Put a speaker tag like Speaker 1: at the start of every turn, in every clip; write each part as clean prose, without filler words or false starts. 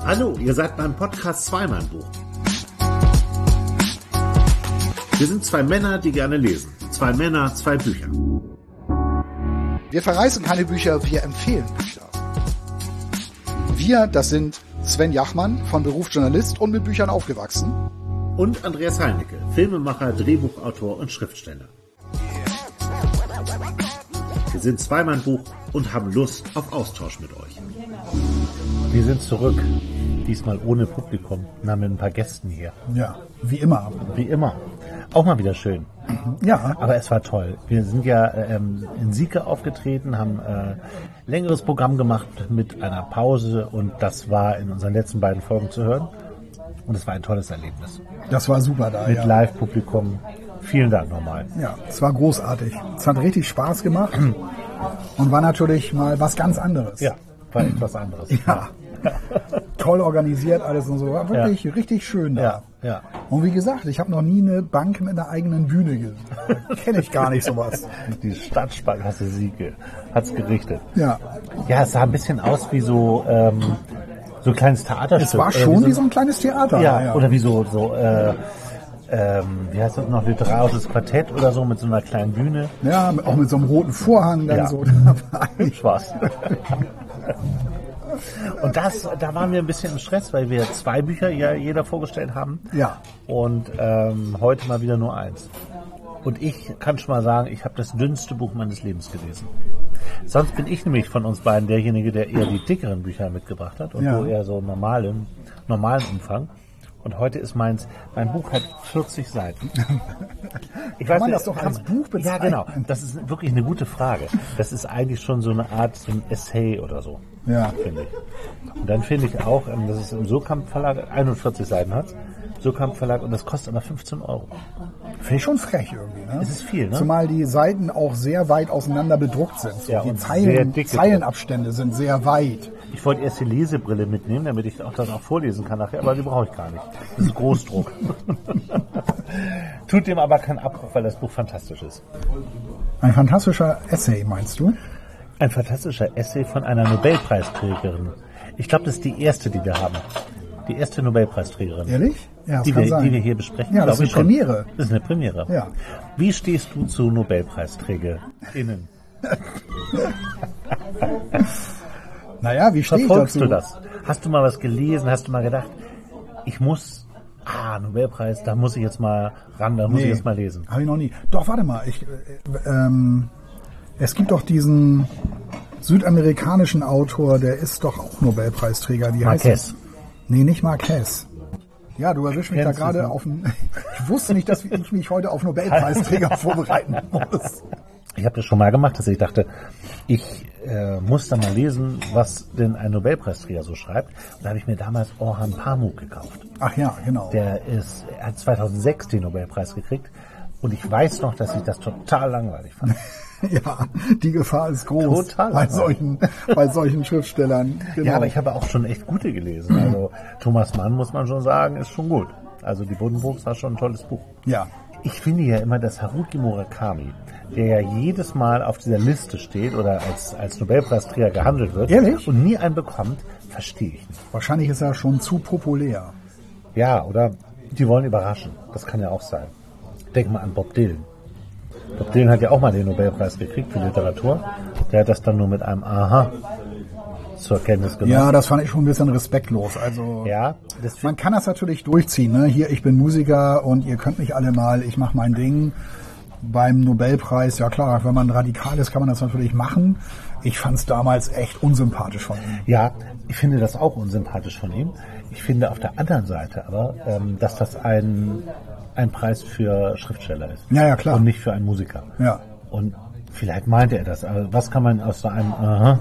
Speaker 1: Hallo, ihr seid beim Podcast Zweimann-Buch. Wir sind zwei Männer, die gerne lesen. Zwei Männer, zwei Bücher.
Speaker 2: Wir verreißen keine Bücher, wir empfehlen Bücher. Wir, das sind Sven Jachmann, von Beruf Journalist und mit Büchern aufgewachsen.
Speaker 1: Und Andreas Heinicke, Filmemacher, Drehbuchautor und Schriftsteller. Wir sind Zweimann-Buch und haben Lust auf Austausch mit euch. Wir sind zurück, diesmal ohne Publikum, und haben mit ein paar Gästen hier.
Speaker 2: Ja, wie immer.
Speaker 1: Wie immer. Auch mal wieder schön.
Speaker 2: Ja.
Speaker 1: Aber es war toll. Wir sind ja in Sieke aufgetreten, haben längeres Programm gemacht mit einer Pause und das war in unseren letzten beiden Folgen zu hören. Und es war ein tolles Erlebnis.
Speaker 2: Das war super da,
Speaker 1: mit Live-Publikum. Vielen Dank nochmal.
Speaker 2: Ja, es war großartig. Es hat richtig Spaß gemacht und war natürlich mal was ganz anderes.
Speaker 1: Ja, war etwas anderes.
Speaker 2: Ja. Toll organisiert alles und so. War wirklich richtig schön da.
Speaker 1: Ja, ja.
Speaker 2: Und wie gesagt, ich habe noch nie eine Bank mit einer eigenen Bühne gesehen. Kenne ich gar nicht sowas.
Speaker 1: Die Stadtsparkasse Sieke hat's gerichtet.
Speaker 2: Ja.
Speaker 1: Ja, es sah ein bisschen aus wie so ein kleines Theaterstück.
Speaker 2: Es war schon wie so ein kleines Theater.
Speaker 1: Ja, oder wie so wie heißt das noch, literarisches Quartett oder so mit so einer kleinen Bühne.
Speaker 2: Ja, auch mit so einem roten Vorhang dann so.
Speaker 1: Spaß. Und da waren wir ein bisschen im Stress, weil wir 2 Bücher ja jeder vorgestellt haben.
Speaker 2: Ja.
Speaker 1: Und heute mal wieder nur 1. Und ich kann schon mal sagen, ich habe das dünnste Buch meines Lebens gelesen. Sonst bin ich nämlich von uns beiden derjenige, der eher die dickeren Bücher mitgebracht hat und so eher so normalen Umfang. Und heute ist mein Buch hat 40 Seiten.
Speaker 2: Kann man das doch als Buch bezeichnen?
Speaker 1: Ja, genau. Das ist wirklich eine gute Frage. Das ist eigentlich schon so eine Art, so ein Essay oder so, finde ich. Und dann finde ich auch, das ist im Surkamp Verlag, 41 Seiten hat Surkamp Verlag und das kostet aber 15 €.
Speaker 2: Finde ich schon frech irgendwie. Ne?
Speaker 1: Das ist viel, ne?
Speaker 2: Zumal die Seiten auch sehr weit auseinander bedruckt sind. So
Speaker 1: Ja,
Speaker 2: die
Speaker 1: und
Speaker 2: Zeilenabstände sind sehr weit.
Speaker 1: Ich wollte erst die Lesebrille mitnehmen, damit ich das auch vorlesen kann nachher, aber die brauche ich gar nicht. Das ist Großdruck. Tut dem aber keinen Abbruch, weil das Buch fantastisch ist.
Speaker 2: Ein fantastischer Essay, meinst du?
Speaker 1: Ein fantastischer Essay von einer Nobelpreisträgerin. Ich glaube, das ist die erste, die wir haben. Die erste Nobelpreisträgerin.
Speaker 2: Ehrlich? Ja, das
Speaker 1: die
Speaker 2: kann sein.
Speaker 1: Die wir hier besprechen.
Speaker 2: Ja, das ist eine Premiere.
Speaker 1: Das ist eine Premiere.
Speaker 2: Ja.
Speaker 1: Wie stehst du zu NobelpreisträgerInnen?
Speaker 2: Naja, wie stehe ich dazu?
Speaker 1: Verfolgst du das? Hast du mal was gelesen? Hast du mal gedacht, ich muss, Nobelpreis, da muss ich jetzt mal ran, da muss ich jetzt mal lesen.
Speaker 2: Habe ich noch nie. Doch, warte mal. Es gibt doch diesen südamerikanischen Autor, der ist doch auch Nobelpreisträger. Wie heißt
Speaker 1: Marquez.
Speaker 2: Nee, nicht Marquez. Ja, du erwischst mich da gerade auf ein... Ich wusste nicht, dass ich mich heute auf Nobelpreisträger vorbereiten muss.
Speaker 1: Ich habe das schon mal gemacht, dass ich dachte, ich muss da mal lesen, was denn ein Nobelpreisträger so schreibt. Und da habe ich mir damals Orhan Pamuk gekauft.
Speaker 2: Ach ja, genau.
Speaker 1: Er hat 2006 den Nobelpreis gekriegt. Und ich weiß noch, dass ich das total langweilig fand.
Speaker 2: Ja, die Gefahr ist groß.
Speaker 1: Total.
Speaker 2: Bei solchen Schriftstellern. Genau.
Speaker 1: Ja, aber ich habe auch schon echt gute gelesen. Also Thomas Mann, muss man schon sagen, ist schon gut. Also die Buddenbrooks war schon ein tolles Buch.
Speaker 2: Ja.
Speaker 1: Ich finde ja immer, dass Haruki Murakami, der ja jedes Mal auf dieser Liste steht oder als Nobelpreisträger gehandelt wird und nie einen bekommt, verstehe ich nicht.
Speaker 2: Wahrscheinlich ist er schon zu populär.
Speaker 1: Ja, oder die wollen überraschen. Das kann ja auch sein. Denk mal an Bob Dylan. Bob Dylan hat ja auch mal den Nobelpreis gekriegt für Literatur. Der hat das dann nur mit einem Aha zur Kenntnis genommen.
Speaker 2: Ja, das fand ich schon ein bisschen respektlos. Also
Speaker 1: ja,
Speaker 2: man kann das natürlich durchziehen. Ne? Hier, ich bin Musiker und ihr könnt mich alle mal, ich mache mein Ding. Beim Nobelpreis, ja klar, wenn man radikal ist, kann man das natürlich machen. Ich fand es damals echt unsympathisch von ihm.
Speaker 1: Ja, ich finde das auch unsympathisch von ihm. Ich finde auf der anderen Seite aber, dass das ein Preis für Schriftsteller ist.
Speaker 2: Ja, klar.
Speaker 1: Und nicht für einen Musiker.
Speaker 2: Ja.
Speaker 1: Und vielleicht meinte er das. Aber was kann man aus so einem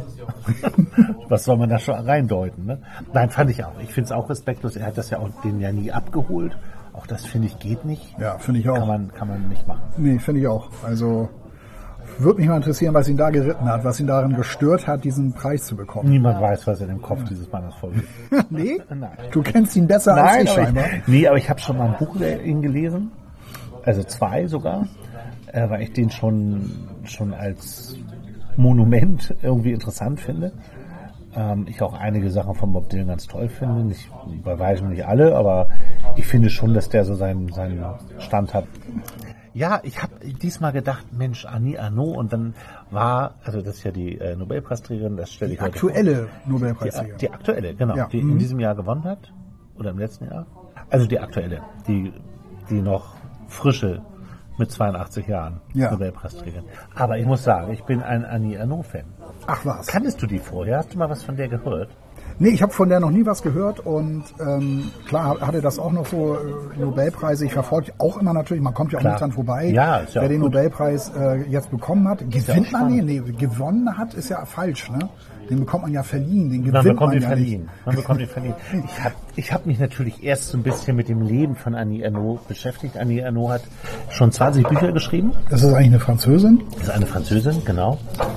Speaker 1: was soll man da schon reindeuten? Ne? Nein, fand ich auch. Ich finde es auch respektlos. Er hat das ja auch den ja nie abgeholt. Auch das, finde ich, geht nicht.
Speaker 2: Ja, finde ich auch.
Speaker 1: Kann man nicht machen.
Speaker 2: Nee, finde ich auch. Also würde mich mal interessieren, was ihn da geritten hat, was ihn daran gestört hat, diesen Preis zu bekommen.
Speaker 1: Niemand weiß, was in dem Kopf dieses Mannes vorgeht.
Speaker 2: Nee?
Speaker 1: Nein.
Speaker 2: Du kennst ihn besser als ich scheinbar.
Speaker 1: Aber ich habe schon mal ein Buch über ihn gelesen. Also 2 sogar. Weil ich den schon als Monument irgendwie interessant finde. Ich auch einige Sachen von Bob Dylan ganz toll finde. Nicht, bei weitem nicht alle, aber ich finde schon, dass der so seinen Stand hat. Ja, ich habe diesmal gedacht, Mensch, Annie Ernaux, und dann war, also das ist ja die Nobelpreisträgerin, das stelle ich
Speaker 2: Die
Speaker 1: heute
Speaker 2: aktuelle
Speaker 1: vor.
Speaker 2: Nobelpreisträgerin.
Speaker 1: Die aktuelle, genau,
Speaker 2: Ja.
Speaker 1: die in diesem Jahr gewonnen hat, oder im letzten Jahr. Also die aktuelle, die noch frische mit 82 Jahren Nobelpreisträgerin. Aber ich muss sagen, ich bin ein Annie Ernaux-Fan.
Speaker 2: Ach was.
Speaker 1: Kanntest du die vorher? Hast du mal was von der gehört?
Speaker 2: Nee, ich habe von der noch nie was gehört und klar hatte das auch noch so Nobelpreise. Ich verfolge auch immer natürlich, man kommt ja auch nicht dran vorbei,
Speaker 1: ja, ist ja
Speaker 2: wer den
Speaker 1: gut.
Speaker 2: Nobelpreis jetzt bekommen hat. Gewinnt
Speaker 1: ja
Speaker 2: man den? Nee, gewonnen hat, ist ja falsch, ne? Den bekommt man ja verliehen, den
Speaker 1: Man
Speaker 2: gewinnt
Speaker 1: bekommt
Speaker 2: man
Speaker 1: ihn
Speaker 2: ja
Speaker 1: verliehen.
Speaker 2: nicht.
Speaker 1: Man bekommt ihn verliehen. Ich hab mich natürlich erst so ein bisschen mit dem Leben von Annie Ernaux beschäftigt. Annie Ernaux hat schon 20 Bücher geschrieben.
Speaker 2: Das ist eigentlich eine Französin?
Speaker 1: Das ist eine Französin, genau.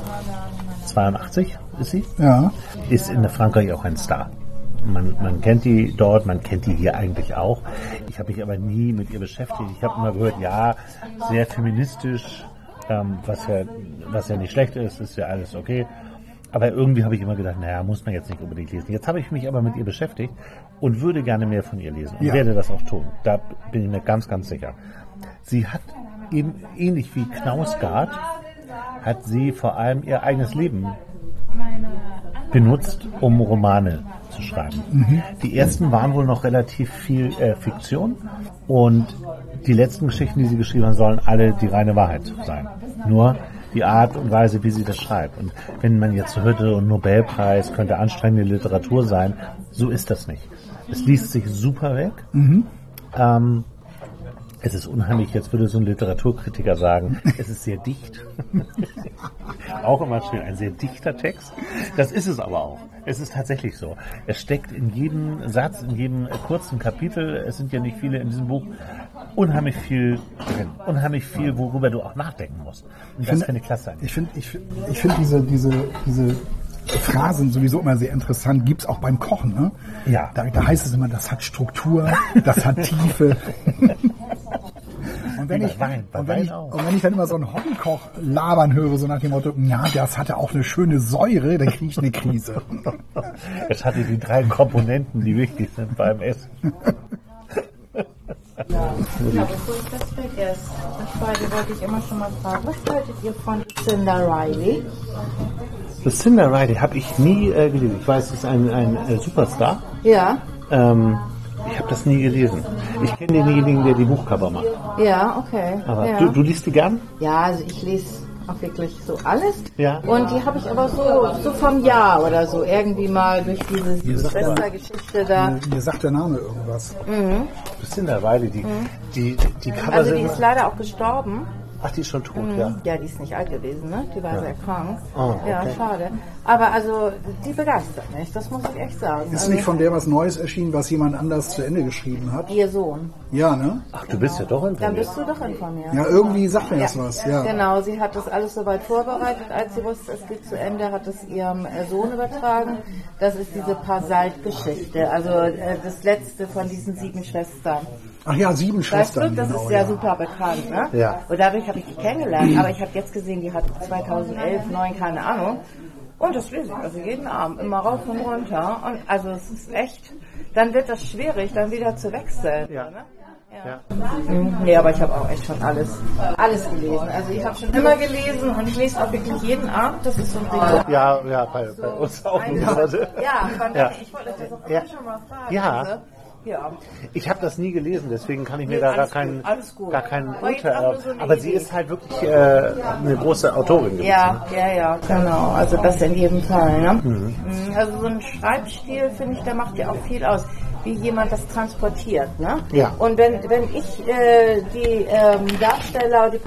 Speaker 1: 82 ist sie.
Speaker 2: Ja.
Speaker 1: Ist in Frankreich auch ein Star. Man kennt die dort, man kennt die hier eigentlich auch. Ich habe mich aber nie mit ihr beschäftigt. Ich habe immer gehört, ja, sehr feministisch, was ja nicht schlecht ist ja alles okay. Aber irgendwie habe ich immer gedacht, naja, muss man jetzt nicht unbedingt lesen. Jetzt habe ich mich aber mit ihr beschäftigt und würde gerne mehr von ihr lesen und werde das auch tun. Da bin ich mir ganz, ganz sicher. Sie hat eben ähnlich wie Knausgard, hat sie vor allem ihr eigenes Leben benutzt, um Romane zu schreiben. Die ersten waren wohl noch relativ viel Fiktion und die letzten Geschichten, die sie geschrieben haben, sollen alle die reine Wahrheit sein. Nur die Art und Weise, wie sie das schreibt. Und wenn man jetzt hörte, ein Nobelpreis könnte anstrengende Literatur sein, so ist das nicht. Es liest sich super weg. Es ist unheimlich, jetzt würde so ein Literaturkritiker sagen, es ist sehr dicht. Auch immer schön, ein sehr dichter Text. Das ist es aber auch. Es ist tatsächlich so. Es steckt in jedem Satz, in jedem kurzen Kapitel, es sind ja nicht viele in diesem Buch, unheimlich viel drin. Unheimlich viel, worüber du auch nachdenken musst. Und das finde ich klasse.
Speaker 2: Ich finde diese Phrasen sowieso immer sehr interessant, gibt's auch beim Kochen, ne?
Speaker 1: Ja.
Speaker 2: Da heißt es immer, das hat Struktur, das hat Tiefe. Und wenn ich dann immer so einen Hobbykoch labern höre, so nach dem Motto, ja, das hatte auch eine schöne Säure, dann kriege ich eine Krise.
Speaker 1: Es hatte die 3 Komponenten, die wichtig sind beim Essen.
Speaker 3: Ja, bevor ich das vergesse, das wollte ich immer schon mal fragen, was haltet ihr von Lucinda Riley?
Speaker 1: Lucinda Riley habe ich nie gelesen. Ich weiß, sie ist ein Superstar.
Speaker 3: Ja.
Speaker 1: Ich habe das nie gelesen. Ich kenne denjenigen, der die Buchcover macht.
Speaker 3: Ja, okay.
Speaker 1: Aber
Speaker 3: ja.
Speaker 1: du liest die gern?
Speaker 3: Ja, also ich lese auch wirklich so alles.
Speaker 1: Ja.
Speaker 3: Und die habe ich aber so vom Jahr oder so irgendwie mal durch diese Schwestergeschichte da.
Speaker 2: Mir sagt der Name irgendwas.
Speaker 1: Lucinda Riley, die Cover
Speaker 3: Also die
Speaker 1: sind
Speaker 3: ist leider auch gestorben.
Speaker 1: Ach, die ist schon tot, ja.
Speaker 3: Ja, die ist nicht alt gewesen, ne? Die war sehr krank.
Speaker 1: Oh, okay.
Speaker 3: Ja, schade. Aber also, die begeistert mich, das muss ich echt sagen.
Speaker 2: Ist nicht von der was Neues erschienen, was jemand anders zu Ende geschrieben hat?
Speaker 3: Ihr Sohn.
Speaker 2: Ja, ne?
Speaker 1: Ach, du bist ja doch
Speaker 3: Dann
Speaker 1: informiert.
Speaker 3: bist du doch informiert.
Speaker 2: Ja, irgendwie sagt mir das was, ja.
Speaker 3: Genau, sie hat das alles soweit vorbereitet, als sie wusste, es geht zu Ende, hat es ihrem Sohn übertragen. Das ist diese Pasalt-Geschichte, also das letzte von diesen 7 Schwestern.
Speaker 2: Ach ja, 7
Speaker 3: Weißt
Speaker 2: Schwestern.
Speaker 3: du, das
Speaker 2: genau,
Speaker 3: ist ja super bekannt, ne?
Speaker 1: Ja.
Speaker 3: Und dadurch habe ich die kennengelernt, aber ich habe jetzt gesehen, die hat 2011, 2009, keine Ahnung. Und das lese ich also jeden Abend, immer rauf und runter. Und also es ist echt, dann wird das schwierig, dann wieder zu wechseln.
Speaker 1: Ja.
Speaker 3: Ne? Ja. Nee, aber ich habe auch echt schon alles gelesen. Also ich habe schon immer gelesen und ich lese auch wirklich jeden Abend. Das ist so ein Ding.
Speaker 1: Ja, bei uns auch.
Speaker 3: Ja, von daher, ich wollte das auch
Speaker 1: Ja.
Speaker 3: schon mal fragen.
Speaker 1: Ja.
Speaker 3: Also, ja.
Speaker 1: Ich habe das nie gelesen, deswegen kann ich mir
Speaker 3: Nee,
Speaker 1: da gar
Speaker 3: alles gut.
Speaker 1: keinen
Speaker 3: Aber jetzt
Speaker 1: Urteil.
Speaker 3: auch nur so eine
Speaker 1: Aber sie
Speaker 3: Idee.
Speaker 1: ist halt wirklich eine große Autorin gewesen.
Speaker 3: Ja, genau. Also das in jedem Fall. Ne? Also so ein Schreibstil, finde ich, der macht ja auch viel aus, wie jemand das transportiert. Ne?
Speaker 1: Ja.
Speaker 3: Und wenn ich die Darsteller, die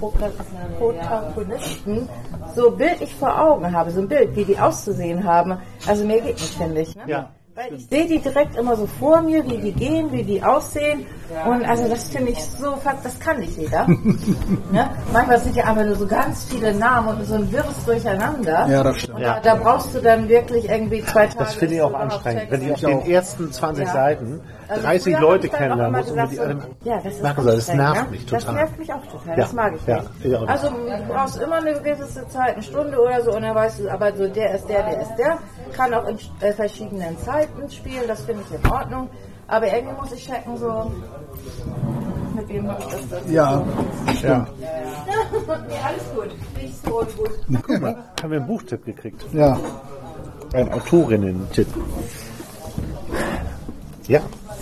Speaker 3: Protagonisten so bildlich vor Augen habe, so ein Bild, wie die auszusehen haben, also mehr geht nicht, finde ich. Ne?
Speaker 1: Ja.
Speaker 3: Weil ich sehe die direkt immer so vor mir, wie die gehen, wie die aussehen. Und also das finde ich so fast, das kann nicht jeder. Ne? Manchmal sind ja aber nur so ganz viele Namen und so ein wirres Durcheinander.
Speaker 2: Ja, das stimmt.
Speaker 3: Und da brauchst du dann wirklich irgendwie 2 Tage.
Speaker 1: Das finde ich auch anstrengend. Wenn die auf den ersten 20 Seiten 30 Leute kennenlernen muss und die alle machen soll, das nervt mich total.
Speaker 3: Das nervt mich auch total,
Speaker 1: Ja.
Speaker 3: das mag ich
Speaker 1: Ja,
Speaker 3: nicht.
Speaker 1: ich auch nicht.
Speaker 3: Also du brauchst immer eine gewisse Zeit, eine Stunde oder so, und dann weißt du, aber so der ist der ist der, kann auch in verschiedenen Zeiten spielen, das finde ich in Ordnung. Aber irgendwie muss ich checken, so mit wem habe ich das?
Speaker 2: Ja.
Speaker 3: Ja, alles gut. Nicht so gut.
Speaker 1: Guck mal, haben wir einen Buchtipp gekriegt.
Speaker 2: Ja.
Speaker 1: Ein Autorinnen-Tipp. Ja.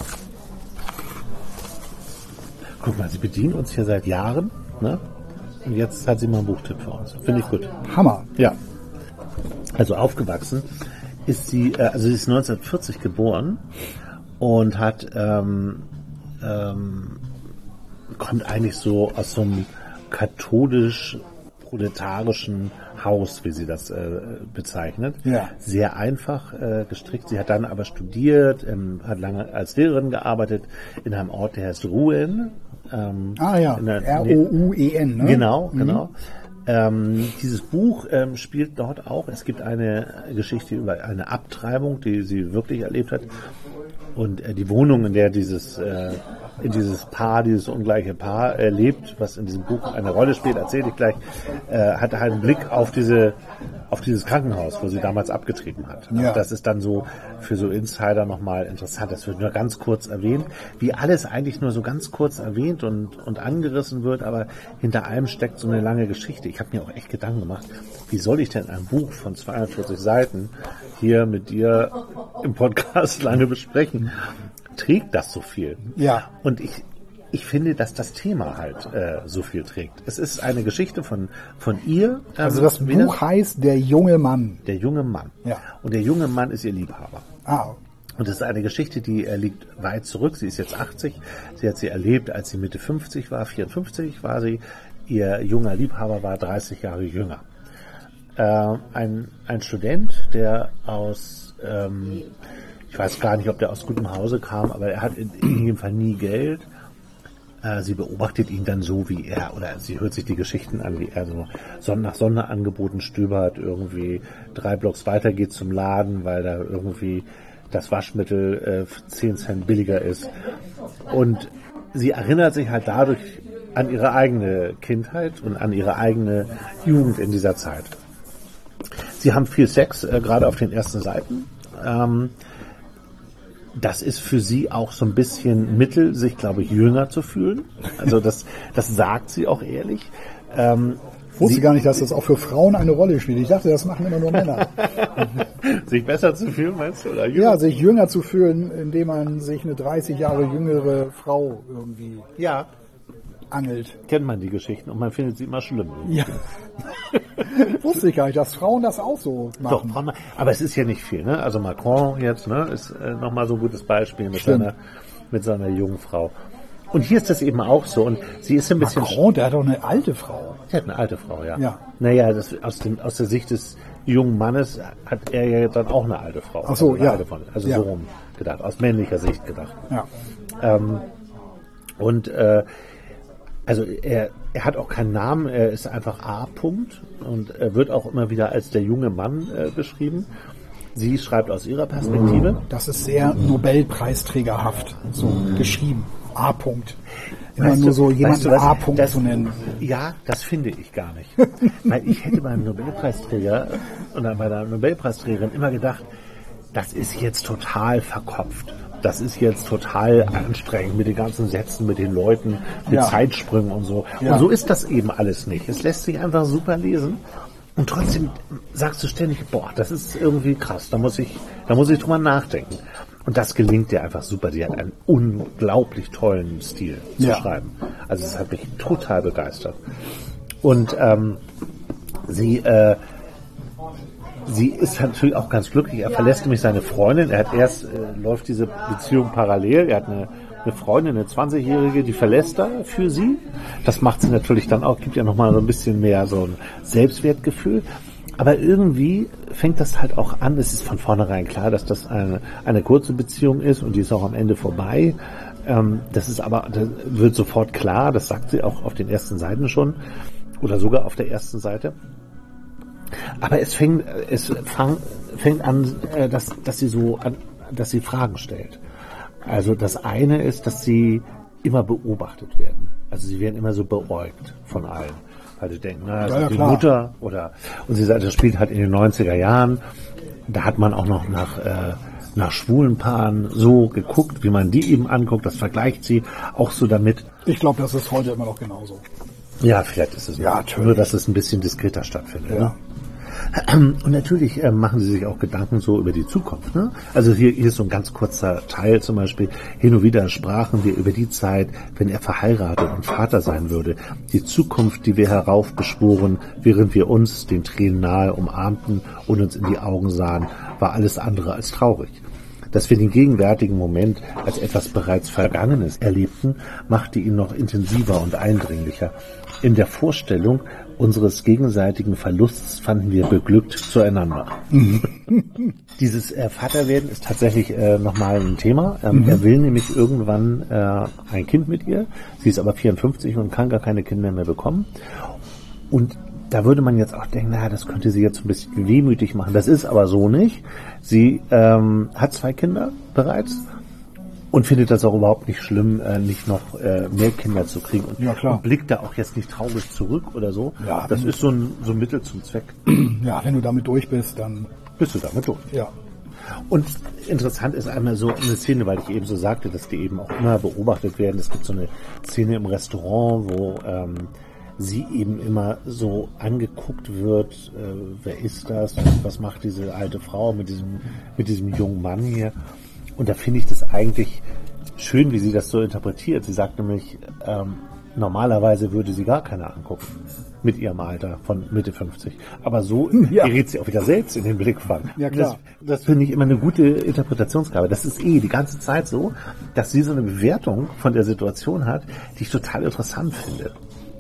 Speaker 1: Guck mal, sie bedienen uns hier seit Jahren, ne? Und jetzt hat sie mal einen Buchtipp für uns. Finde ich gut.
Speaker 2: Hammer.
Speaker 1: Ja. Also aufgewachsen ist sie, also sie ist 1940 geboren und hat, kommt eigentlich so aus so einem katholisch-proletarischen Haus, wie sie das bezeichnet.
Speaker 2: Ja.
Speaker 1: Sehr einfach gestrickt. Sie hat dann aber studiert, hat lange als Lehrerin gearbeitet in einem Ort, der heißt Rouen.
Speaker 2: R-O-U-E-N, ne?
Speaker 1: Genau, genau. Dieses Buch spielt dort auch. Es gibt eine Geschichte über eine Abtreibung, die sie wirklich erlebt hat. Und die Wohnung, in der dieses ungleiche Paar lebt, was in diesem Buch eine Rolle spielt, erzähle ich gleich, hatte halt einen Blick auf dieses Krankenhaus, wo sie damals abgetrieben hat.
Speaker 2: Ja.
Speaker 1: Das ist dann so für so Insider nochmal interessant. Das wird nur ganz kurz erwähnt, wie alles eigentlich nur so ganz kurz erwähnt und angerissen wird, aber hinter allem steckt so eine lange Geschichte. Ich habe mir auch echt Gedanken gemacht, wie soll ich denn ein Buch von 42 Seiten hier mit dir im Podcast lange besprechen? Trägt das so viel?
Speaker 2: Ja.
Speaker 1: Und ich finde, dass das Thema halt so viel trägt. Es ist eine Geschichte von ihr.
Speaker 2: Also das Buch heißt Der junge Mann.
Speaker 1: Der junge Mann.
Speaker 2: Ja.
Speaker 1: Und der junge Mann ist ihr Liebhaber.
Speaker 2: Ah,
Speaker 1: Und es ist eine Geschichte, die liegt weit zurück. Sie ist jetzt 80. Sie hat sie erlebt, als sie Mitte 50 war. 54 war sie. Ihr junger Liebhaber war 30 Jahre jünger. Ein Student, der aus, ich weiß gar nicht, ob der aus gutem Hause kam, aber er hat in jedem Fall nie Geld. Sie beobachtet ihn dann so, wie er, oder sie hört sich die Geschichten an, wie er so nach Sonderangeboten stöbert, irgendwie 3 Blocks weiter geht zum Laden, weil da irgendwie das Waschmittel 10 Cent billiger ist. Und sie erinnert sich halt dadurch an ihre eigene Kindheit und an ihre eigene Jugend in dieser Zeit. Sie haben viel Sex, gerade auf den ersten Seiten. Das ist für sie auch so ein bisschen Mittel, sich, glaube ich, jünger zu fühlen. Also das sagt sie auch ehrlich.
Speaker 2: ich wusste gar nicht, dass das auch für Frauen eine Rolle spielt. Ich dachte, das machen immer nur Männer.
Speaker 1: Sich besser zu fühlen, meinst du? Oder jünger?
Speaker 2: Ja, sich jünger zu fühlen, indem man sich eine 30 Jahre jüngere Frau irgendwie
Speaker 1: Ja,
Speaker 2: angelt.
Speaker 1: kennt man die Geschichten und man findet sie immer schlimm.
Speaker 2: Ja. Wusste ich gar nicht, dass Frauen das auch so
Speaker 1: Doch,
Speaker 2: machen.
Speaker 1: aber es ist ja nicht viel, ne? Also Macron jetzt, ne, ist nochmal so ein gutes Beispiel mit seiner jungen Frau. Und hier ist das eben auch so. Und sie ist ein bisschen...
Speaker 2: Macron, der hat doch eine alte Frau.
Speaker 1: Sie hat eine alte Frau, ja.
Speaker 2: Ja.
Speaker 1: Naja, aus der Sicht des jungen Mannes hat er ja dann auch eine alte Frau.
Speaker 2: Ach so,
Speaker 1: also eine
Speaker 2: ja.
Speaker 1: alte Frau. Also
Speaker 2: Ja.
Speaker 1: so rum gedacht, aus männlicher Sicht gedacht.
Speaker 2: Ja.
Speaker 1: Also er hat auch keinen Namen, er ist einfach A. -Punkt und er wird auch immer wieder als der junge Mann beschrieben. Sie schreibt aus ihrer Perspektive.
Speaker 2: Das ist sehr Nobelpreisträgerhaft, so geschrieben. A-Punkt. Immer
Speaker 1: Weißt
Speaker 2: nur
Speaker 1: du-
Speaker 2: so
Speaker 1: weißt
Speaker 2: jemanden
Speaker 1: du was?
Speaker 2: A-Punkt
Speaker 1: Das-
Speaker 2: zu nennen.
Speaker 1: Ja, das finde ich gar nicht. Weil ich hätte beim Nobelpreisträger oder bei der Nobelpreisträgerin immer gedacht, das ist jetzt total verkopft. Das ist jetzt total anstrengend mit den ganzen Sätzen, mit den Leuten, mit
Speaker 2: Ja.
Speaker 1: Zeitsprüngen und so.
Speaker 2: Ja.
Speaker 1: Und so ist das eben alles nicht. Es lässt sich einfach super lesen. Und trotzdem sagst du ständig, boah, das ist irgendwie krass, da muss ich drüber nachdenken. Und das gelingt dir einfach super. Sie hat einen unglaublich tollen Stil zu
Speaker 2: Ja.
Speaker 1: schreiben. Also es hat mich total begeistert. Und sie ist natürlich auch ganz glücklich. Er verlässt nämlich seine Freundin. Er hat erst, läuft diese Beziehung parallel. Er hat eine Freundin, eine 20-Jährige, die verlässt er für sie. Das macht sie natürlich dann auch, gibt ja nochmal so ein bisschen mehr so ein Selbstwertgefühl. Aber irgendwie fängt das halt auch an, es ist von vornherein klar, dass das eine kurze Beziehung ist und die ist auch am Ende vorbei. Das ist aber, das wird sofort klar, das sagt sie auch auf den ersten Seiten schon, oder sogar auf der ersten Seite. Aber es fängt an, dass sie Fragen stellt. Also das eine ist, dass sie immer beobachtet werden. Also sie werden immer so beäugt von allen. Weil sie denken, na, das ist die Mutter und sie sagt, das spielt halt in den 90er Jahren. Da hat man auch noch nach schwulen Paaren so geguckt, wie man die eben anguckt. Das vergleicht sie auch so damit.
Speaker 2: Ich glaube, das ist heute immer noch genauso.
Speaker 1: Ja, vielleicht ist es nur, dass es ein bisschen diskreter stattfindet.
Speaker 2: Ja.
Speaker 1: Ne? Und natürlich machen sie sich auch Gedanken so über die Zukunft. Ne? Also hier ist so ein ganz kurzer Teil zum Beispiel. Hin und wieder sprachen wir über die Zeit, wenn er verheiratet und Vater sein würde. Die Zukunft, die wir heraufbeschworen, während wir uns den Tränen nahe umarmten und uns in die Augen sahen, war alles andere als traurig. Dass wir den gegenwärtigen Moment als etwas bereits Vergangenes erlebten, machte ihn noch intensiver und eindringlicher. In der Vorstellung unseres gegenseitigen Verlusts fanden wir beglückt zueinander. Dieses Vaterwerden ist tatsächlich nochmal ein Thema. Er will nämlich irgendwann ein Kind mit ihr. Sie ist aber 54 und kann gar keine Kinder mehr bekommen. Und da würde man jetzt auch denken, naja, das könnte sie jetzt ein bisschen wehmütig machen. Das ist aber so nicht. Sie hat 2 Kinder bereits und findet das auch überhaupt nicht schlimm, nicht noch mehr Kinder zu kriegen. Und blickt da auch jetzt nicht traurig zurück oder so. Ja, das ist so ein Mittel zum Zweck.
Speaker 2: Ja, wenn du damit durch bist, dann
Speaker 1: bist du damit durch.
Speaker 2: Ja.
Speaker 1: Und interessant ist einmal so eine Szene, weil ich eben so sagte, dass die eben auch immer beobachtet werden. Es gibt so eine Szene im Restaurant, wo sie eben immer so angeguckt wird, wer ist das, was macht diese alte Frau mit diesem jungen Mann hier. Und da finde ich das eigentlich schön, wie sie das so interpretiert. Sie sagt nämlich, normalerweise würde sie gar keiner angucken mit ihrem Alter von Mitte 50. Aber so gerät sie auch wieder selbst in den Blickfang.
Speaker 2: Ja, klar.
Speaker 1: Das finde ich immer eine gute Interpretationsgabe. Das ist die ganze Zeit so, dass sie so eine Bewertung von der Situation hat, die ich total interessant finde.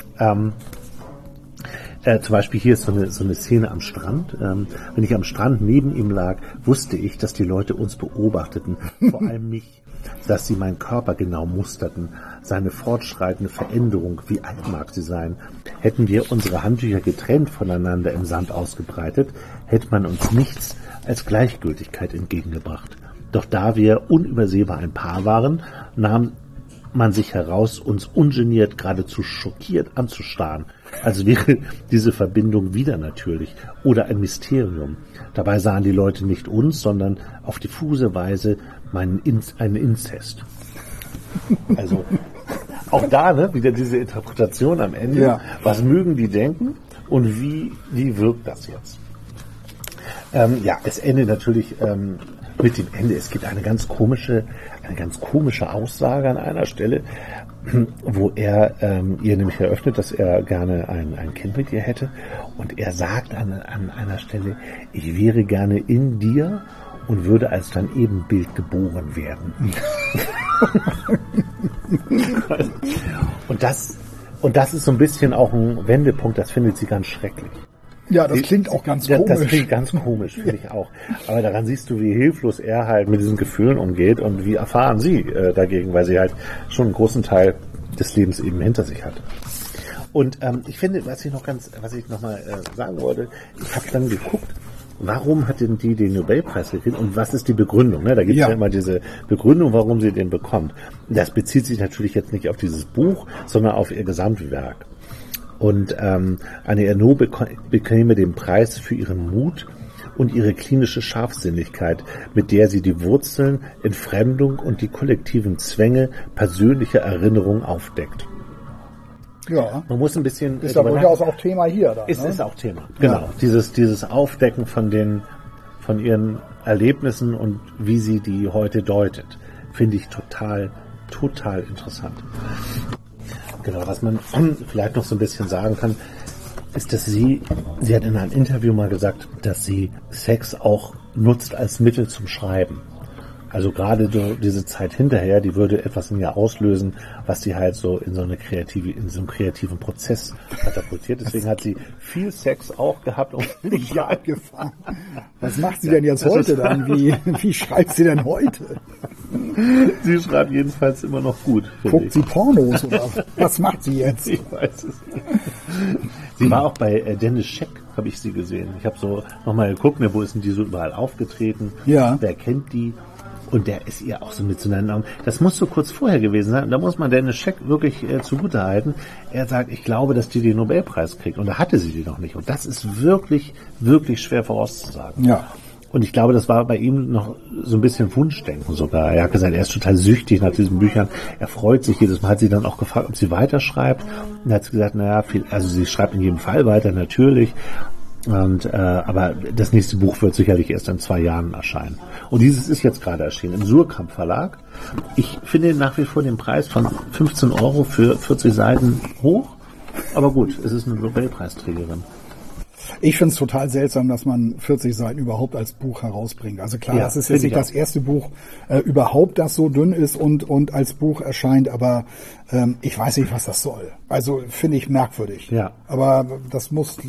Speaker 1: Zum Beispiel hier ist so eine Szene am Strand. Wenn ich am Strand neben ihm lag, wusste ich, dass die Leute uns beobachteten, vor allem mich, dass sie meinen Körper genau musterten, seine fortschreitende Veränderung, wie alt mag sie sein. Hätten wir unsere Handtücher getrennt voneinander im Sand ausgebreitet, hätte man uns nichts als Gleichgültigkeit entgegengebracht. Doch da wir unübersehbar ein Paar waren, nahm man sich heraus, uns ungeniert, geradezu schockiert anzustarren, als wäre diese Verbindung wieder natürlich oder ein Mysterium. Dabei sahen die Leute nicht uns, sondern auf diffuse Weise einen Inzest. Also auch da wieder diese Interpretation am Ende. Ja. Was mögen die denken und wie wirkt das jetzt? Es endet natürlich mit dem Ende. Es gibt eine ganz komische Aussage an einer Stelle, wo er ihr nämlich eröffnet, dass er gerne ein Kind mit ihr hätte. Und er sagt an einer Stelle, ich wäre gerne in dir und würde als dein Ebenbild geboren werden. Und das ist so ein bisschen auch ein Wendepunkt, das findet sie ganz schrecklich.
Speaker 2: Ja, das klingt auch ganz komisch.
Speaker 1: Das klingt ganz komisch, finde ich auch. Aber daran siehst du, wie hilflos er halt mit diesen Gefühlen umgeht und wie erfahren sie dagegen, weil sie halt schon einen großen Teil des Lebens eben hinter sich hat. Und ich finde, was ich noch mal sagen wollte, ich habe dann geguckt, warum hat denn die den Nobelpreis gekriegt und was ist die Begründung? Ne? Da gibt es ja immer diese Begründung, warum sie den bekommt. Das bezieht sich natürlich jetzt nicht auf dieses Buch, sondern auf ihr Gesamtwerk. Und Annie Ernaux bekäme den Preis für ihren Mut und ihre klinische Scharfsinnigkeit, mit der sie die Wurzeln, Entfremdung und die kollektiven Zwänge persönlicher Erinnerung aufdeckt.
Speaker 2: Ja.
Speaker 1: Man muss ein bisschen...
Speaker 2: Ist ja durchaus auch Thema hier. Dann,
Speaker 1: ist auch Thema, genau. Ja. Dieses Aufdecken von ihren Erlebnissen und wie sie die heute deutet, finde ich total interessant. Genau, was man vielleicht noch so ein bisschen sagen kann, ist, dass sie hat in einem Interview mal gesagt, dass sie Sex auch nutzt als Mittel zum Schreiben. Also gerade diese Zeit hinterher, die würde etwas in ihr auslösen, was sie halt so in so einem kreativen Prozess katapultiert. Deswegen hat sie viel Sex auch gehabt.
Speaker 2: Ja, abgefahren. Was macht sie denn jetzt heute dann? Wie schreibt sie denn heute?
Speaker 1: Sie schreibt jedenfalls immer noch gut.
Speaker 2: Guckt sie Pornos oder was macht sie jetzt?
Speaker 1: Ich weiß es nicht. Sie war auch bei Dennis Scheck, habe ich sie gesehen. Ich habe so nochmal geguckt, wo ist denn die so überall aufgetreten?
Speaker 2: Ja.
Speaker 1: Wer kennt die? Und der ist ihr auch so mit zu nennen. Das muss so kurz vorher gewesen sein. Und da muss man Dennis Scheck wirklich zugutehalten. Er sagt, ich glaube, dass die den Nobelpreis kriegt. Und da hatte sie die noch nicht. Und das ist wirklich, wirklich schwer vorauszusagen.
Speaker 2: Ja.
Speaker 1: Und ich glaube, das war bei ihm noch so ein bisschen Wunschdenken sogar. Er hat gesagt, er ist total süchtig nach diesen Büchern. Er freut sich jedes Mal. Hat sie dann auch gefragt, ob sie weiterschreibt. Und er hat gesagt, also sie schreibt in jedem Fall weiter, natürlich. Und aber das nächste Buch wird sicherlich erst in 2 Jahren erscheinen. Und dieses ist jetzt gerade erschienen im Surkamp Verlag. Ich finde nach wie vor den Preis von 15 € für 40 Seiten hoch. Aber gut, es ist eine Nobelpreisträgerin.
Speaker 2: Ich finde es total seltsam, dass man 40 Seiten überhaupt als Buch herausbringt. Also klar,
Speaker 1: Ja,
Speaker 2: das ist jetzt nicht das erste Buch überhaupt, das so dünn ist und als Buch erscheint, aber ich weiß nicht, was das soll. Also finde ich merkwürdig.
Speaker 1: Ja.
Speaker 2: Aber das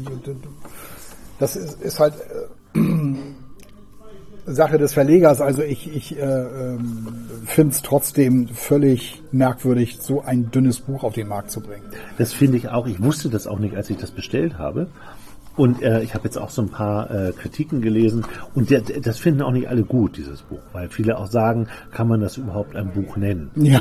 Speaker 2: ist halt Sache des Verlegers. Also ich finde es trotzdem völlig merkwürdig, so ein dünnes Buch auf den Markt zu bringen.
Speaker 1: Das finde ich auch. Ich wusste das auch nicht, als ich das bestellt habe. Und ich habe jetzt auch so ein paar Kritiken gelesen. Und das finden auch nicht alle gut, dieses Buch. Weil viele auch sagen, kann man das überhaupt ein Buch nennen?
Speaker 2: Ja.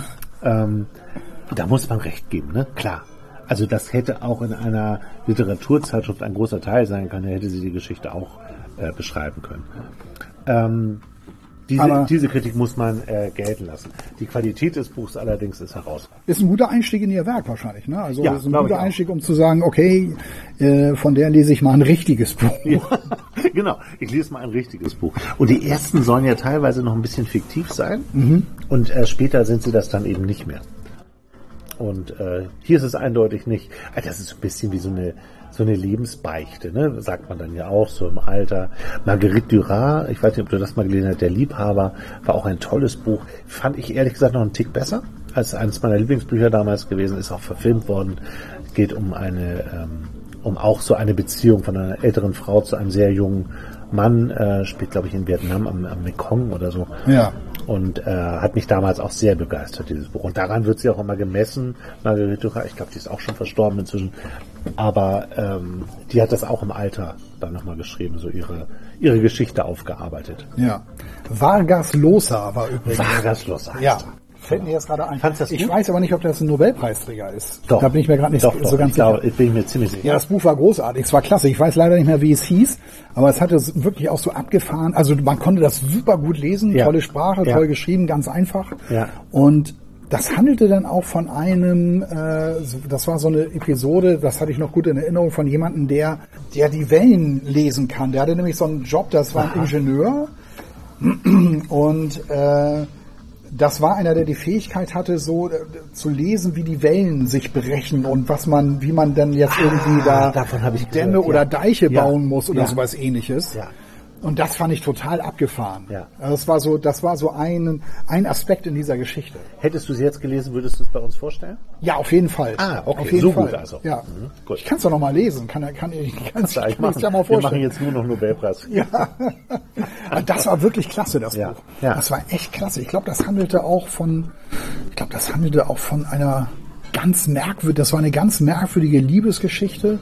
Speaker 1: Da muss man recht geben, ne? Klar. Also das hätte auch in einer Literaturzeitschrift ein großer Teil sein können, da hätte sie die Geschichte auch beschreiben können. Diese Kritik muss man gelten lassen. Die Qualität des Buchs allerdings ist herausragend.
Speaker 2: Ist ein guter Einstieg in ihr Werk wahrscheinlich, ne? Also
Speaker 1: Ja,
Speaker 2: ist ein
Speaker 1: glaub
Speaker 2: guter
Speaker 1: ich auch.
Speaker 2: Einstieg, um zu sagen, okay, von der lese ich mal ein richtiges Buch.
Speaker 1: Ja, genau, ich lese mal ein richtiges Buch. Und die ersten sollen ja teilweise noch ein bisschen fiktiv sein. Und später sind sie das dann eben nicht mehr. Und hier ist es eindeutig nicht. Das ist ein bisschen wie so eine Lebensbeichte, ne? Sagt man dann ja auch so im Alter. Marguerite Duras, ich weiß nicht, ob du das mal gelesen hast, Der Liebhaber, war auch ein tolles Buch. Fand ich ehrlich gesagt noch einen Tick besser als eines meiner Lieblingsbücher damals gewesen. Ist auch verfilmt worden. Geht um um auch so eine Beziehung von einer älteren Frau zu einem sehr jungen Mann. Spielt, glaube ich, in Vietnam am Mekong oder so.
Speaker 2: Ja.
Speaker 1: Und hat mich damals auch sehr begeistert, dieses Buch. Und daran wird sie auch immer gemessen, Marguerite Duras. Ich glaube, die ist auch schon verstorben inzwischen. Aber die hat das auch im Alter dann nochmal geschrieben, so ihre Geschichte aufgearbeitet.
Speaker 2: Ja. Vargas Llosa war übrigens.
Speaker 1: Vargas Llosa.
Speaker 2: Ja. Fällt mir jetzt gerade ein.
Speaker 1: Fandst du das
Speaker 2: Ich
Speaker 1: gut?
Speaker 2: weiß aber nicht, ob das ein Nobelpreisträger ist.
Speaker 1: Doch.
Speaker 2: Da bin ich mir gerade nicht so ganz
Speaker 1: ich
Speaker 2: sicher.
Speaker 1: glaube, bin ich mir ziemlich sicher.
Speaker 2: Ja, das Buch war großartig. Es war klasse. Ich weiß leider nicht mehr, wie es hieß, aber es hatte wirklich auch so abgefahren. Also man konnte das super gut lesen.
Speaker 1: Ja.
Speaker 2: Tolle Sprache,
Speaker 1: Ja.
Speaker 2: toll geschrieben, ganz einfach.
Speaker 1: Ja.
Speaker 2: Und das handelte dann auch von einem, das war so eine Episode, das hatte ich noch gut in Erinnerung, von jemandem, der die Wellen lesen kann. Der hatte nämlich so einen Job, das war ein Ingenieur. Und das war einer, der die Fähigkeit hatte, so zu lesen, wie die Wellen sich brechen und wie man dann jetzt irgendwie da
Speaker 1: davon habe ich
Speaker 2: Dämme
Speaker 1: gehört,
Speaker 2: oder
Speaker 1: ja.
Speaker 2: Deiche
Speaker 1: Ja.
Speaker 2: bauen muss oder
Speaker 1: Ja.
Speaker 2: sowas Ähnliches.
Speaker 1: Ja.
Speaker 2: Und das fand ich total abgefahren.
Speaker 1: Ja.
Speaker 2: Also das war so ein Aspekt in dieser Geschichte.
Speaker 1: Hättest du sie jetzt gelesen, würdest du es bei uns vorstellen?
Speaker 2: Ja, auf jeden Fall.
Speaker 1: Ah, okay,
Speaker 2: auf jeden
Speaker 1: so
Speaker 2: Fall.
Speaker 1: gut also.
Speaker 2: Ja.
Speaker 1: Mhm, gut.
Speaker 2: Ich kann es doch noch mal lesen. Kann ich
Speaker 1: Kannst du eigentlich machen.
Speaker 2: ja mal
Speaker 1: Wir
Speaker 2: vorstellen.
Speaker 1: machen jetzt nur noch Nobelpreis.
Speaker 2: Ja. Aber das war wirklich klasse, das
Speaker 1: Ja.
Speaker 2: Buch.
Speaker 1: Ja.
Speaker 2: Das war echt klasse. Ich glaube, das handelte auch von einer das war eine ganz merkwürdige Liebesgeschichte.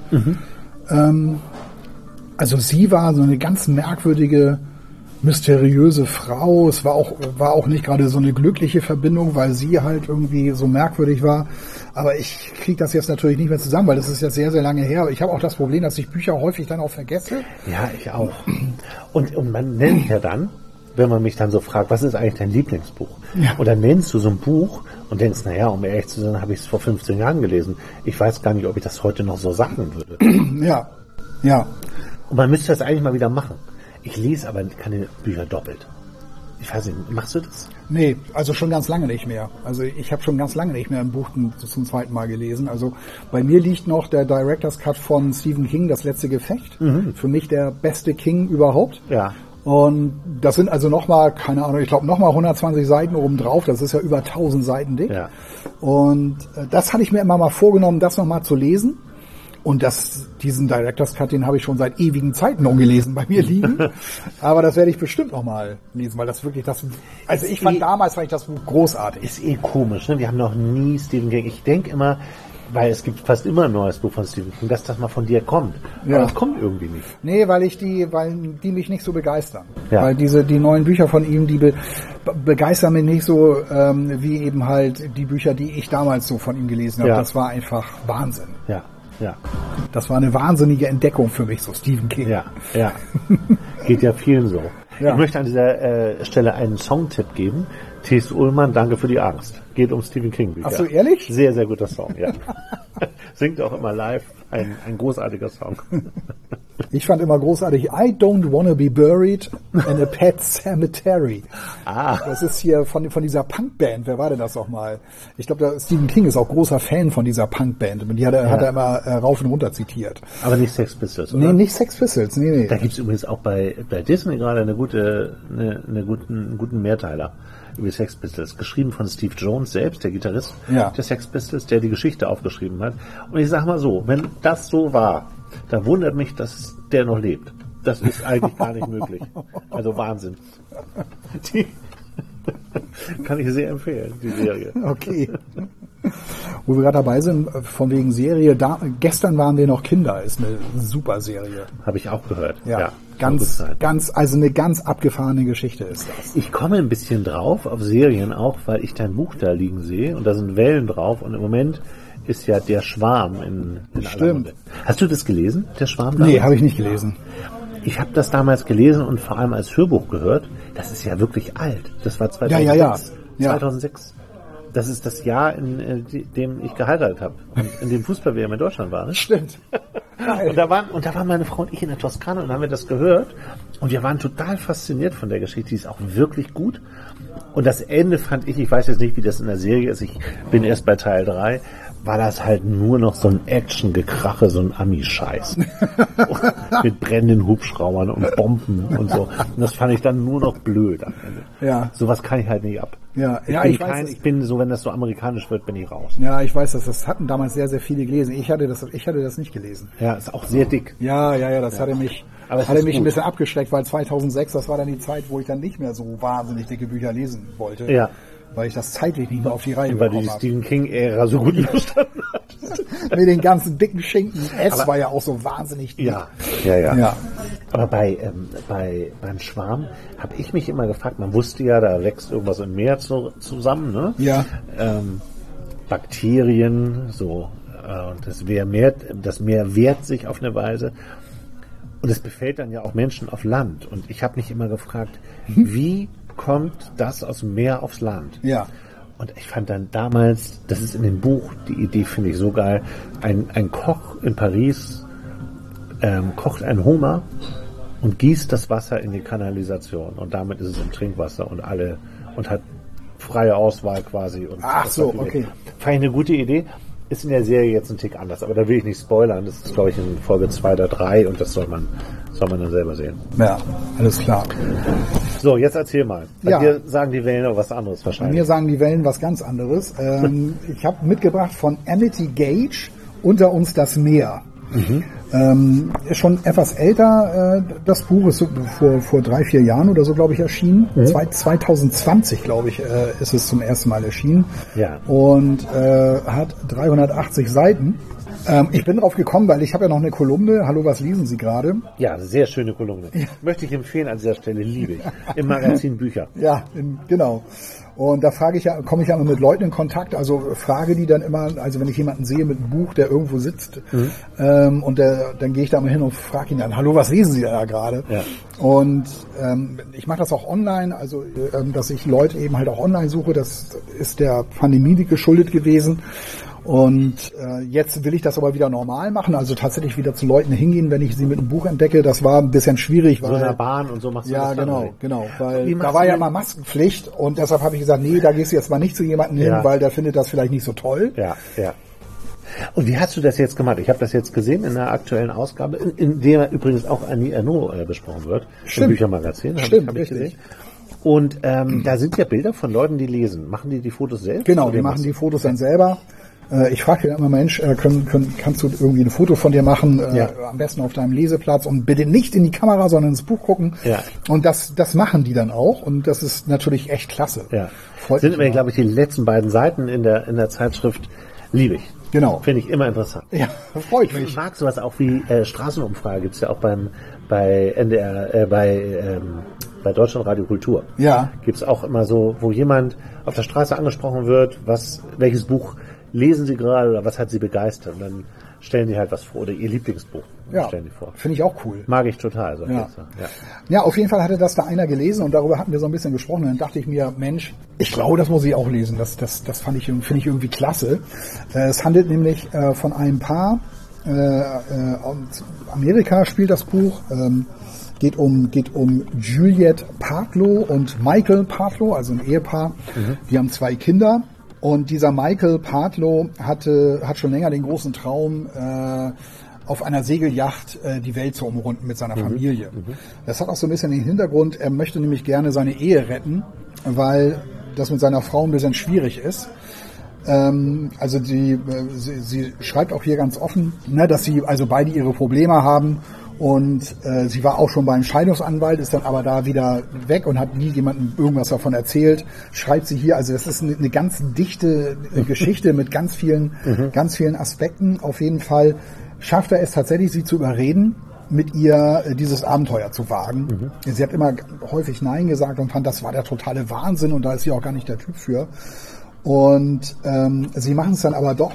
Speaker 2: Also sie war so eine ganz merkwürdige, mysteriöse Frau. Es war auch nicht gerade so eine glückliche Verbindung, weil sie halt irgendwie so merkwürdig war. Aber ich kriege das jetzt natürlich nicht mehr zusammen, weil das ist jetzt sehr, sehr lange her. Ich habe auch das Problem, dass ich Bücher häufig dann auch vergesse.
Speaker 1: Ja, ich auch. Und man nennt ja dann, wenn man mich dann so fragt, was ist eigentlich dein Lieblingsbuch?
Speaker 2: Ja.
Speaker 1: Und dann nennst du so ein Buch und denkst, naja, um ehrlich zu sein, habe ich es vor 15 Jahren gelesen. Ich weiß gar nicht, ob ich das heute noch so sagen würde.
Speaker 2: Ja, ja.
Speaker 1: Und man müsste das eigentlich mal wieder machen. Ich lese aber keine Bücher doppelt. Ich weiß nicht, machst du das?
Speaker 2: Nee, also schon ganz lange nicht mehr. Also ich habe schon ganz lange nicht mehr ein Buch zum zweiten Mal gelesen. Also bei mir liegt noch der Director's Cut von Stephen King, Das letzte Gefecht. Für mich der beste King überhaupt.
Speaker 1: Ja.
Speaker 2: Und das sind also nochmal, keine Ahnung, ich glaube nochmal 120 Seiten obendrauf. Das ist ja über 1000 Seiten dick.
Speaker 1: Ja.
Speaker 2: Und das hatte ich mir immer mal vorgenommen, das nochmal zu lesen. Und diesen Director's Cut, den habe ich schon seit ewigen Zeiten ungelesen bei mir liegen. Aber das werde ich bestimmt noch mal lesen, weil das wirklich also ich fand damals das Buch großartig.
Speaker 1: Ist komisch, ne? Wir haben noch nie Stephen King. Ich denke immer, weil es gibt fast immer ein neues Buch von Stephen King, dass das mal von dir kommt.
Speaker 2: Ja.
Speaker 1: Aber das kommt irgendwie nicht.
Speaker 2: Nee, weil die mich nicht so begeistern.
Speaker 1: Ja.
Speaker 2: Weil die neuen Bücher von ihm, die begeistern mich nicht so, wie eben halt die Bücher, die ich damals so von ihm gelesen habe.
Speaker 1: Ja.
Speaker 2: Das war einfach Wahnsinn.
Speaker 1: Ja.
Speaker 2: Das war eine wahnsinnige Entdeckung für mich, so Stephen King.
Speaker 1: Ja. Geht ja vielen so.
Speaker 2: Ja.
Speaker 1: Ich möchte an dieser Stelle einen Songtipp geben. T.S. Ullmann, Danke für die Angst. Geht um Stephen King Bücher.
Speaker 2: Ach so, ehrlich?
Speaker 1: Sehr, sehr guter Song, ja. Singt auch immer live. Ein großartiger Song.
Speaker 2: Ich fand immer großartig, I don't wanna be buried in a pet cemetery. Das ist hier von dieser Punkband. Wer war denn das nochmal? Ich glaube, Stephen King ist auch großer Fan von dieser Punkband. Und die hat er immer rauf und runter zitiert.
Speaker 1: Aber nicht Sex Pistols, oder?
Speaker 2: Nee, nicht Sex Pistols. Nee.
Speaker 1: Da gibt's übrigens auch bei Disney gerade einen guten Mehrteiler über die Sex Pistols. Geschrieben von Steve Jones selbst, der Gitarrist der Sex Pistols, der die Geschichte aufgeschrieben hat. Und ich sag mal so, wenn das so war, da wundert mich, dass der noch lebt. Das ist eigentlich gar nicht möglich. Also Wahnsinn. Die kann ich sehr empfehlen, die Serie.
Speaker 2: Okay. Wo wir gerade dabei sind, von wegen Serie, gestern waren wir noch Kinder, ist eine super Serie.
Speaker 1: Habe ich auch gehört.
Speaker 2: Ja. Also eine ganz abgefahrene Geschichte ist das.
Speaker 1: Ich komme ein bisschen drauf auf Serien auch, weil ich dein Buch da liegen sehe und da sind Wellen drauf und im Moment ist ja Der Schwarm in aller Munde. Hast du das gelesen, Der Schwarm?
Speaker 2: Nee, habe ich nicht gelesen.
Speaker 1: Ich habe das damals gelesen und vor allem als Hörbuch gehört. Das ist ja wirklich alt. Das war 2006.
Speaker 2: Ja.
Speaker 1: 2006. Das ist das Jahr, in dem ich geheiratet habe und in dem Fußball-WM in Deutschland war. Ne?
Speaker 2: Stimmt.
Speaker 1: Und da waren meine Frau und ich in der Toskana und haben wir das gehört und wir waren total fasziniert von der Geschichte. Die ist auch wirklich gut. Und das Ende fand ich weiß jetzt nicht, wie das in der Serie ist, ich bin erst bei Teil 3, war das halt nur noch so ein Action-Gekrache, so ein Ami-Scheiß. Mit brennenden Hubschraubern und Bomben und so. Und das fand ich dann nur noch blöd am Ende.
Speaker 2: Ja.
Speaker 1: Sowas kann ich halt nicht ab.
Speaker 2: Ja,
Speaker 1: Ich bin so, wenn das so amerikanisch wird, bin ich raus.
Speaker 2: Ja, ich weiß, das hatten damals sehr, sehr viele gelesen. Ich hatte das nicht gelesen.
Speaker 1: Ja, ist auch sehr dick.
Speaker 2: Ja, das hatte mich ein bisschen abgeschreckt, weil 2006, das war dann die Zeit, wo ich dann nicht mehr so wahnsinnig dicke Bücher lesen wollte.
Speaker 1: Ja.
Speaker 2: Weil ich das zeitlich nicht mehr auf die Reihe
Speaker 1: bekommen habe.
Speaker 2: Weil
Speaker 1: du die Stephen King-Ära so gut überstanden hast.
Speaker 2: Mit den ganzen dicken Schinken. War ja auch so wahnsinnig dick.
Speaker 1: Ja. Aber beim Schwarm habe ich mich immer gefragt, man wusste ja, da wächst irgendwas im Meer zusammen, ne?
Speaker 2: Ja.
Speaker 1: Bakterien, so. Das Meer wehrt sich auf eine Weise. Und es befällt dann ja auch Menschen auf Land. Und ich habe mich immer gefragt, wie kommt das aus dem Meer aufs Land?
Speaker 2: Ja.
Speaker 1: Und ich fand dann damals, das ist in dem Buch, die Idee finde ich so geil, ein Koch in Paris kocht einen Hummer und gießt das Wasser in die Kanalisation. Und damit ist es im Trinkwasser und hat freie Auswahl quasi. Und
Speaker 2: ach so, okay.
Speaker 1: Fand ich eine gute Idee. Ist in der Serie jetzt ein Tick anders, aber da will ich nicht spoilern. Das ist, glaube ich, in Folge 2 oder 3 und das soll man dann selber sehen.
Speaker 2: Ja, alles klar.
Speaker 1: So, jetzt erzähl mal. Bei dir sagen die Wellen auch was anderes wahrscheinlich.
Speaker 2: Bei mir sagen die Wellen was ganz anderes. Ich habe mitgebracht von Amity Gage, Unter uns das Meer. Ist schon etwas älter, das Buch ist so vor 3-4 Jahren oder so, glaube ich, erschienen. 2020, glaube ich, ist es zum ersten Mal erschienen.
Speaker 1: Ja.
Speaker 2: Und hat 380 Seiten. Ich bin drauf gekommen, weil ich habe ja noch eine Kolumne. Hallo, was lesen Sie gerade?
Speaker 1: Ja, sehr schöne Kolumne. Ja. Möchte ich empfehlen an dieser Stelle, liebe ich. Im Magazin Bücher.
Speaker 2: Ja, genau. Und da komme ich ja immer mit Leuten in Kontakt, also frage die dann immer, also wenn ich jemanden sehe mit einem Buch, der irgendwo sitzt, und dann gehe ich da mal hin und frage ihn dann, hallo, was lesen Sie da gerade? Ja. Und ich mache das auch online, also dass ich Leute eben halt auch online suche, das ist der Pandemie geschuldet gewesen. Und jetzt will ich das aber wieder normal machen, also tatsächlich wieder zu Leuten hingehen, wenn ich sie mit einem Buch entdecke. Das war ein bisschen schwierig.
Speaker 1: So in der Bahn und so machst du das dann.
Speaker 2: Ja, genau, weil da war ja mal Maskenpflicht und deshalb habe ich gesagt, nee, da gehst du jetzt mal nicht zu jemandem hin, weil der findet das vielleicht nicht so toll.
Speaker 1: Ja. Und wie hast du das jetzt gemacht? Ich habe das jetzt gesehen in der aktuellen Ausgabe, in der übrigens auch Annie Ernaux besprochen wird.
Speaker 2: Stimmt.
Speaker 1: Im Büchermagazin.
Speaker 2: Stimmt, richtig. Gesehen.
Speaker 1: Und da sind ja Bilder von Leuten, die lesen. Machen die Fotos selbst?
Speaker 2: Genau, die machen die Fotos dann selber. Ich frage dann immer, Mensch, kannst du irgendwie ein Foto von dir machen, am besten auf deinem Leseplatz und bitte nicht in die Kamera, sondern ins Buch gucken.
Speaker 1: Ja.
Speaker 2: Und das machen die dann auch und das ist natürlich echt klasse.
Speaker 1: Ja. Sind immer, glaube ich, die letzten beiden Seiten in der Zeitschrift liebe ich.
Speaker 2: Genau.
Speaker 1: Finde ich immer interessant.
Speaker 2: Ja, freut mich.
Speaker 1: Ich mag sowas auch wie Straßenumfrage, gibt's ja auch bei NDR, bei Deutschlandradio Kultur.
Speaker 2: Ja.
Speaker 1: Gibt's auch immer so, wo jemand auf der Straße angesprochen wird, welches Buch lesen Sie gerade oder was hat Sie begeistert? Und dann stellen die halt was vor oder ihr Lieblingsbuch stellen die vor.
Speaker 2: Finde ich auch cool.
Speaker 1: Mag ich total. So
Speaker 2: Ja, auf jeden Fall hatte das da einer gelesen und darüber hatten wir so ein bisschen gesprochen. Und dann dachte ich mir, Mensch, ich glaube, das muss ich auch lesen. Das finde ich irgendwie klasse. Es handelt nämlich von einem Paar. Amerika spielt das Buch. Geht um Juliette Partlow und Michael Partlow, also ein Ehepaar. Die haben 2 Kinder. Und dieser Michael Partlow hat schon länger den großen Traum, auf einer Segelyacht die Welt zu umrunden mit seiner Familie. Das hat auch so ein bisschen den Hintergrund, er möchte nämlich gerne seine Ehe retten, weil das mit seiner Frau ein bisschen schwierig ist. Also sie schreibt auch hier ganz offen, dass sie also beide ihre Probleme haben. Und sie war auch schon beim Scheidungsanwalt, ist dann aber da wieder weg und hat nie jemandem irgendwas davon erzählt. Schreibt sie hier, also das ist eine ganz dichte Geschichte mit ganz vielen Aspekten. Auf jeden Fall schafft er es tatsächlich, sie zu überreden, mit ihr dieses Abenteuer zu wagen. Sie hat immer häufig Nein gesagt und fand, das war der totale Wahnsinn und da ist sie auch gar nicht der Typ für. Und sie machen es dann aber doch.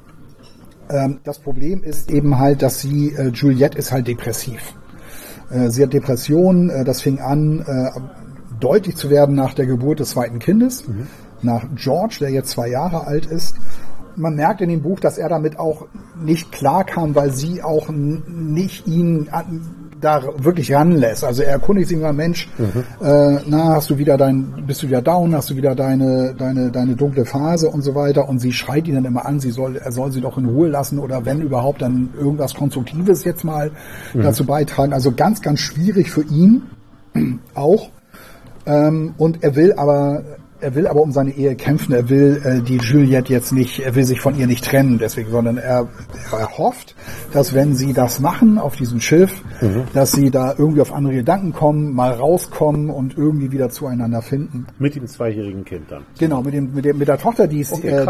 Speaker 2: Das Problem ist eben halt, dass Juliette ist halt depressiv. Sie hat Depressionen, das fing an, deutlich zu werden nach der Geburt des 2. Kindes, nach George, der jetzt 2 Jahre alt ist. Man merkt in dem Buch, dass er damit auch nicht klar kam, weil sie auch nicht ihn da wirklich ranlässt. Also er erkundigt sich immer, Mensch, bist du wieder down, hast du wieder deine dunkle Phase und so weiter. Und sie schreit ihn dann immer an, er soll sie doch in Ruhe lassen oder wenn überhaupt dann irgendwas Konstruktives jetzt mal dazu beitragen. Also ganz, ganz schwierig für ihn auch. Und er will aber um seine Ehe kämpfen, er will die Juliette jetzt nicht, er will sich von ihr nicht trennen, deswegen, sondern er hofft, dass wenn sie das machen auf diesem Schiff, dass sie da irgendwie auf andere Gedanken kommen, mal rauskommen und irgendwie wieder zueinander finden.
Speaker 1: Mit dem 2-jährigen Kind dann.
Speaker 2: Genau, mit der Tochter, die ist,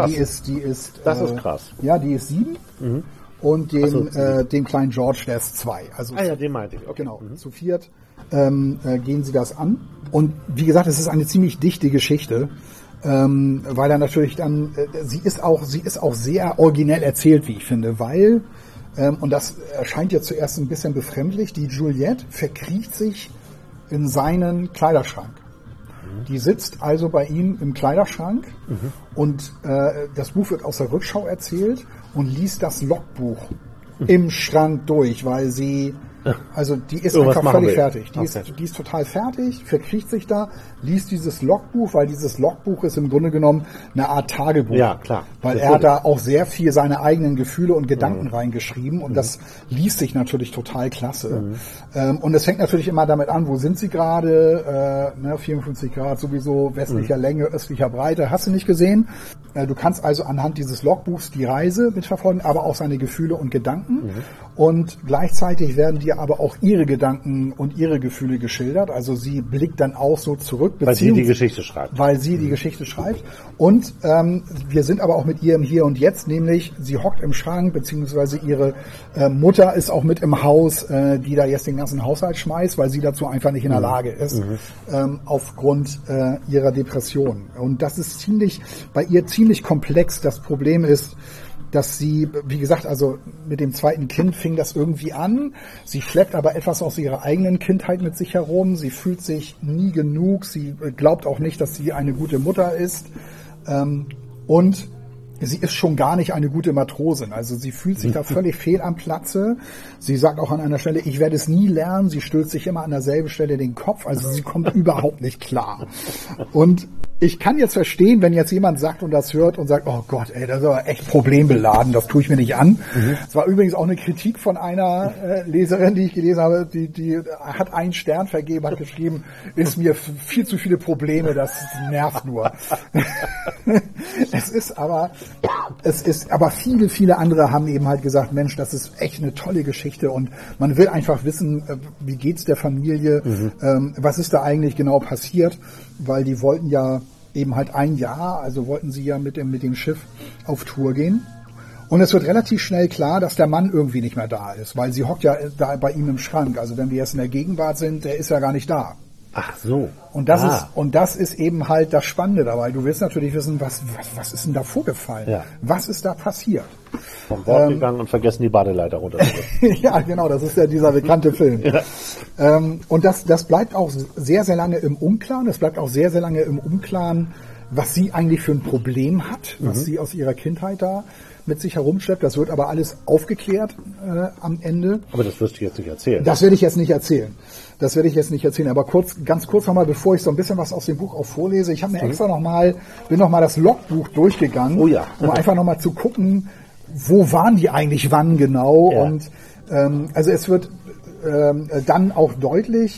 Speaker 1: das ist krass.
Speaker 2: Ja, die ist 7. Und dem kleinen George, der ist 2. Also
Speaker 1: den meinte ich. Okay.
Speaker 2: Genau, zu 4. Gehen sie das an. Und wie gesagt, es ist eine ziemlich dichte Geschichte, weil er natürlich dann, sie ist auch sehr originell erzählt, wie ich finde, weil, und das erscheint jetzt zuerst ein bisschen befremdlich, die Juliette verkriecht sich in seinen Kleiderschrank. Die sitzt also bei ihm im Kleiderschrank und das Buch wird aus der Rückschau erzählt und liest das Logbuch im Schrank durch, weil sie Also die ist einfach völlig fertig. Die ist total fertig, verkriecht sich da, liest dieses Logbuch, weil dieses Logbuch ist im Grunde genommen eine Art Tagebuch.
Speaker 1: Ja, klar.
Speaker 2: Weil er da auch sehr viel seine eigenen Gefühle und Gedanken reingeschrieben und das liest sich natürlich total klasse. Und es fängt natürlich immer damit an, wo sind sie gerade, 54 Grad sowieso, westlicher Länge, östlicher Breite, hast du nicht gesehen? Du kannst also anhand dieses Logbuchs die Reise mitverfolgen, aber auch seine Gefühle und Gedanken. Und gleichzeitig werden dir aber auch ihre Gedanken und ihre Gefühle geschildert. Also sie blickt dann auch so zurück.
Speaker 1: Weil sie die Geschichte schreibt.
Speaker 2: Weil sie die Geschichte schreibt. Und wir sind aber auch mit ihr im Hier und Jetzt, nämlich sie hockt im Schrank, beziehungsweise ihre Mutter ist auch mit im Haus, die da jetzt den ganzen Haushalt schmeißt, weil sie dazu einfach nicht in der Lage ist, aufgrund ihrer Depression. Und das ist bei ihr ziemlich komplex. Das Problem ist, dass sie, wie gesagt, also mit dem zweiten Kind fing das irgendwie an. Sie schleppt aber etwas aus ihrer eigenen Kindheit mit sich herum. Sie fühlt sich nie genug. Sie glaubt auch nicht, dass sie eine gute Mutter ist. Und sie ist schon gar nicht eine gute Matrosin. Also sie fühlt sich da völlig fehl am Platze. Sie sagt auch an einer Stelle, ich werde es nie lernen. Sie stößt sich immer an derselben Stelle den Kopf. Also sie kommt überhaupt nicht klar. Und ich kann jetzt verstehen, wenn jetzt jemand sagt und das hört und sagt, oh Gott, ey, das ist aber echt problembeladen, das tue ich mir nicht an. Es war übrigens auch eine Kritik von einer Leserin, die ich gelesen habe, die hat 1 Stern vergeben, hat geschrieben, ist mir viel zu viele Probleme, das nervt nur. Es ist aber viele andere haben eben halt gesagt, Mensch, das ist echt eine tolle Geschichte und man will einfach wissen, wie geht's der Familie, was ist da eigentlich genau passiert, weil die wollten ja eben halt 1 Jahr, also wollten sie ja mit dem Schiff auf Tour gehen. Und es wird relativ schnell klar, dass der Mann irgendwie nicht mehr da ist, weil sie hockt ja da bei ihm im Schrank. Also wenn wir jetzt in der Gegenwart sind, der ist ja gar nicht da.
Speaker 1: Ach so.
Speaker 2: Und das ist eben halt das Spannende dabei. Du willst natürlich wissen, was ist denn da vorgefallen? Ja. Was ist da passiert?
Speaker 1: Vom Bord gegangen und vergessen die Badeleiter runter.
Speaker 2: Ja, genau, das ist ja dieser bekannte Film. Ja. Und das bleibt auch sehr, sehr lange im Unklaren. Es bleibt auch sehr, sehr lange im Unklaren, was sie eigentlich für ein Problem hat, was sie aus ihrer Kindheit da mit sich herumschleppt. Das wird aber alles aufgeklärt am Ende.
Speaker 1: Aber das wirst du jetzt nicht erzählen.
Speaker 2: Das werde ich jetzt nicht erzählen. Aber ganz kurz nochmal, bevor ich so ein bisschen was aus dem Buch auch vorlese. Ich habe mir extra bin nochmal das Logbuch durchgegangen, um einfach nochmal zu gucken, wo waren die eigentlich wann genau. Ja. Und also es wird dann auch deutlich,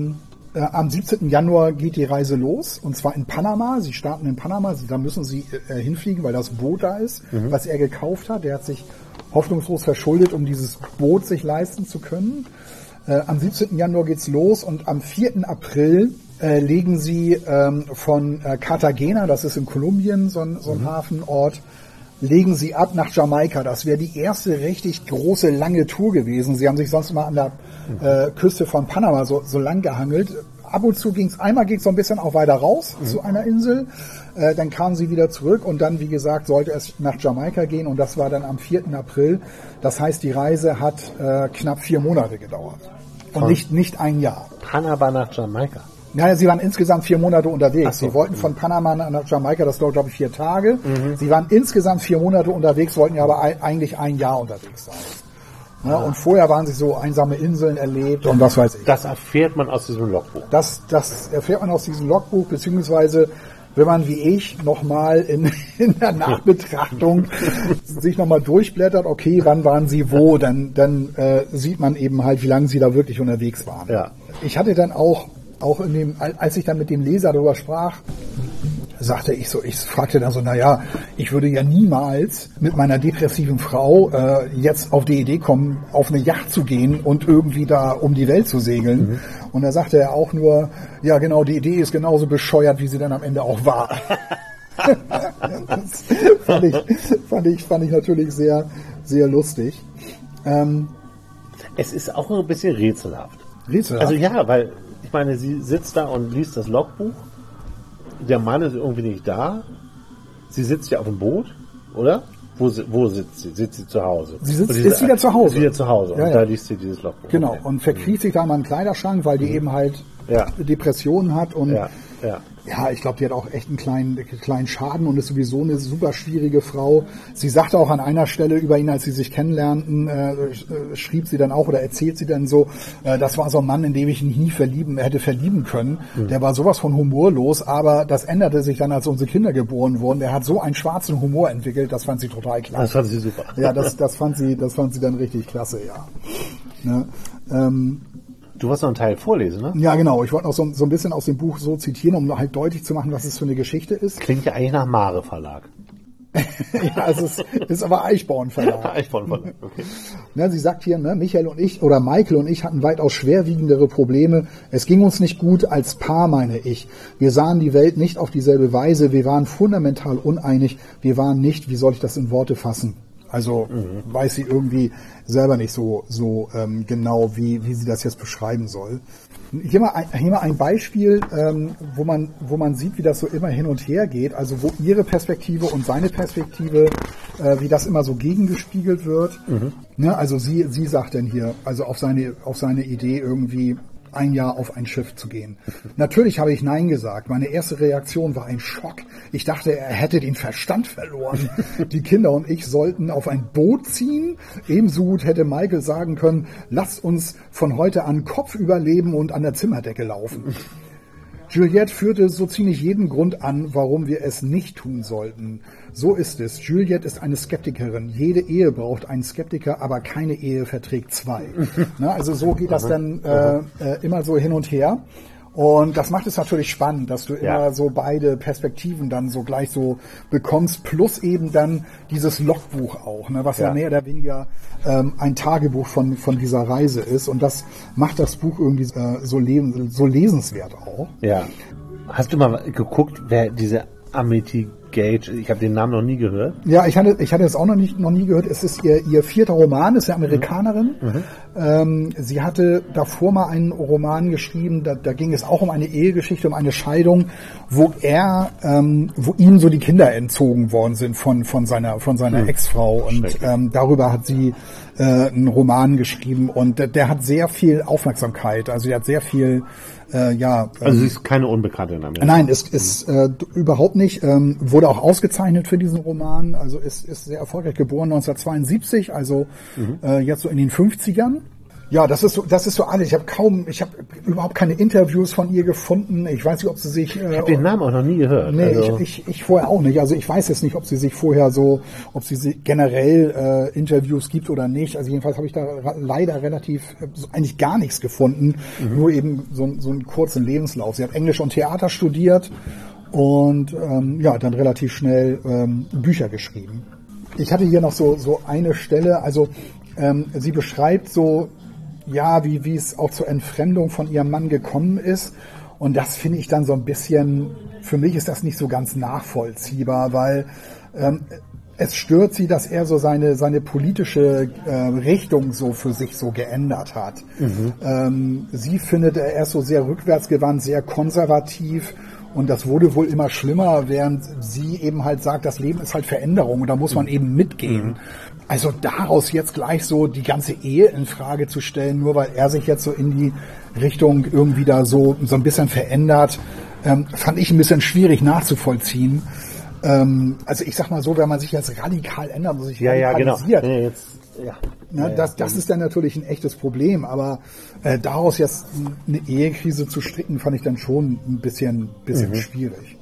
Speaker 2: am 17. Januar geht die Reise los, und zwar in Panama. Sie starten in Panama, da müssen sie hinfliegen, weil das Boot da ist, was er gekauft hat. Der hat sich hoffnungslos verschuldet, um dieses Boot sich leisten zu können. Am 17. Januar geht's los und am 4. April legen sie von Cartagena, das ist in Kolumbien so ein Hafenort, legen sie ab nach Jamaika. Das wäre die erste richtig große, lange Tour gewesen. Sie haben sich sonst mal an der Küste von Panama so lang gehangelt. Ab und zu einmal ging's so ein bisschen auch weiter raus zu einer Insel. Dann kamen sie wieder zurück und dann, wie gesagt, sollte es nach Jamaika gehen und das war dann am 4. April. Das heißt, die Reise hat knapp 4 Monate gedauert. Und nicht 1 Jahr.
Speaker 1: Panama nach Jamaika?
Speaker 2: Ja, sie waren insgesamt 4 Monate unterwegs. So. Sie wollten von Panama nach Jamaika, das dauert, glaube ich, 4 Tage. Sie waren insgesamt 4 Monate unterwegs, wollten ja aber eigentlich 1 Jahr unterwegs sein. Ja, und vorher waren sie so einsame Inseln erlebt und was weiß ich.
Speaker 1: Das erfährt man aus diesem Logbuch?
Speaker 2: Das erfährt man aus diesem Logbuch, beziehungsweise wenn man wie ich nochmal in der Nachbetrachtung sich nochmal durchblättert, okay, wann waren sie wo, dann sieht man eben halt, wie lange sie da wirklich unterwegs waren. Ja. Ich hatte dann auch als ich dann mit dem Leser darüber sprach, sagte ich fragte dann so, ich würde ja niemals mit meiner depressiven Frau jetzt auf die Idee kommen, auf eine Yacht zu gehen und irgendwie da um die Welt zu segeln. Und da sagte er auch nur, ja genau, die Idee ist genauso bescheuert, wie sie dann am Ende auch war. Das fand ich natürlich sehr, sehr lustig.
Speaker 1: Es ist auch ein bisschen rätselhaft. Also ja, weil ich meine, sie sitzt da und liest das Logbuch. Der Mann ist irgendwie nicht da. Sie sitzt ja auf dem Boot, oder? Wo sitzt sie? Sitzt sie zu Hause?
Speaker 2: Ist wieder zu Hause.
Speaker 1: Ist wieder zu Hause.
Speaker 2: Ja,
Speaker 1: und da liest sie dieses Logbuch.
Speaker 2: Genau. Okay. Und verkriecht sich da mal einen Kleiderschrank, weil die eben halt Depressionen hat und ja, ich glaube, die hat auch echt einen kleinen Schaden und ist sowieso eine super schwierige Frau. Sie sagte auch an einer Stelle über ihn, als sie sich kennenlernten, schrieb sie dann auch oder erzählt sie dann so, das war so ein Mann, in dem ich mich nie hätte verlieben können. Der war sowas von humorlos, aber das änderte sich dann, als unsere Kinder geboren wurden. Der hat so einen schwarzen Humor entwickelt, das fand sie total klasse.
Speaker 1: Das fand sie super.
Speaker 2: Ja, das fand sie dann richtig klasse, ja. Ne?
Speaker 1: Du wolltest noch einen Teil vorlesen, ne?
Speaker 2: Ja, genau. Ich wollte noch so ein bisschen aus dem Buch so zitieren, um halt deutlich zu machen, was es für eine Geschichte ist.
Speaker 1: Klingt ja eigentlich nach Mare Verlag.
Speaker 2: Ja, es ist aber Eichborn Verlag.
Speaker 1: Eichborn Verlag, okay.
Speaker 2: Ja, sie sagt hier, Michael und ich hatten weitaus schwerwiegendere Probleme. Es ging uns nicht gut als Paar, meine ich. Wir sahen die Welt nicht auf dieselbe Weise. Wir waren fundamental uneinig. Wir waren nicht, wie soll ich das in Worte fassen? Also weiß sie irgendwie selber nicht so genau, wie sie das jetzt beschreiben soll. Hier mal ein Beispiel, wo man sieht, wie das so immer hin und her geht. Also wo ihre Perspektive und seine Perspektive, wie das immer so gegengespiegelt wird. Ne, also sie sagt denn hier, also auf seine Idee irgendwie 1 Jahr auf ein Schiff zu gehen. Natürlich habe ich Nein gesagt. Meine erste Reaktion war ein Schock. Ich dachte, er hätte den Verstand verloren. Die Kinder und ich sollten auf ein Boot ziehen. Ebenso gut hätte Michael sagen können, lasst uns von heute an kopfüber leben und an der Zimmerdecke laufen. Juliette führte so ziemlich jeden Grund an, warum wir es nicht tun sollten. So ist es. Juliette ist eine Skeptikerin. Jede Ehe braucht einen Skeptiker, aber keine Ehe verträgt zwei. Na, also so geht das dann immer so hin und her. Und das macht es natürlich spannend, dass du immer so beide Perspektiven dann so gleich so bekommst, plus eben dann dieses Logbuch auch, ne, was ja mehr oder weniger ein Tagebuch von dieser Reise ist. Und das macht das Buch irgendwie so lesenswert auch.
Speaker 1: Ja. Hast du mal geguckt, wer diese Amity Gage, ich habe den Namen noch nie gehört.
Speaker 2: Ja, ich hatte es auch noch nie gehört. Es ist ihr vierter Roman, ist eine Amerikanerin. Sie hatte davor mal einen Roman geschrieben, da ging es auch um eine Ehegeschichte, um eine Scheidung, wo ihm so die Kinder entzogen worden sind von seiner Ex-Frau. Und darüber hat sie einen Roman geschrieben und der hat sehr viel Aufmerksamkeit. Also er hat sehr viel
Speaker 1: also sie ist keine Unbekannte in Amerika.
Speaker 2: Nein, es ist überhaupt nicht. Wurde auch ausgezeichnet für diesen Roman. Also ist sehr erfolgreich, geboren 1972, also jetzt so in den 50ern. Ja, das ist so alles. Ich habe überhaupt keine Interviews von ihr gefunden. Ich weiß nicht, ob sie sich...
Speaker 1: ich habe den Namen auch noch nie gehört.
Speaker 2: Nee, also. Ich vorher auch nicht. Also ich weiß jetzt nicht, ob sie sich vorher ob sie generell Interviews gibt oder nicht. Also jedenfalls habe ich da leider eigentlich gar nichts gefunden. Nur eben so einen kurzen Lebenslauf. Sie hat Englisch und Theater studiert und dann relativ schnell Bücher geschrieben. Ich hatte hier noch so eine Stelle, also sie beschreibt so, wie es auch zur Entfremdung von ihrem Mann gekommen ist. Und das finde ich dann so ein bisschen, für mich ist das nicht so ganz nachvollziehbar, weil es stört sie, dass er so seine politische Richtung so für sich so geändert hat. Sie findet, er ist so sehr rückwärtsgewandt, sehr konservativ. Und das wurde wohl immer schlimmer, während sie eben halt sagt, das Leben ist halt Veränderung und da muss man eben mitgehen. Also daraus jetzt gleich so die ganze Ehe in Frage zu stellen, nur weil er sich jetzt so in die Richtung irgendwie da so ein bisschen verändert, fand ich ein bisschen schwierig nachzuvollziehen. Also ich sag mal so, wenn man sich jetzt radikal ändert, muss sich radikalisiert. Genau. Das ist dann natürlich ein echtes Problem, aber daraus jetzt eine Ehekrise zu stricken, fand ich dann schon ein bisschen schwierig.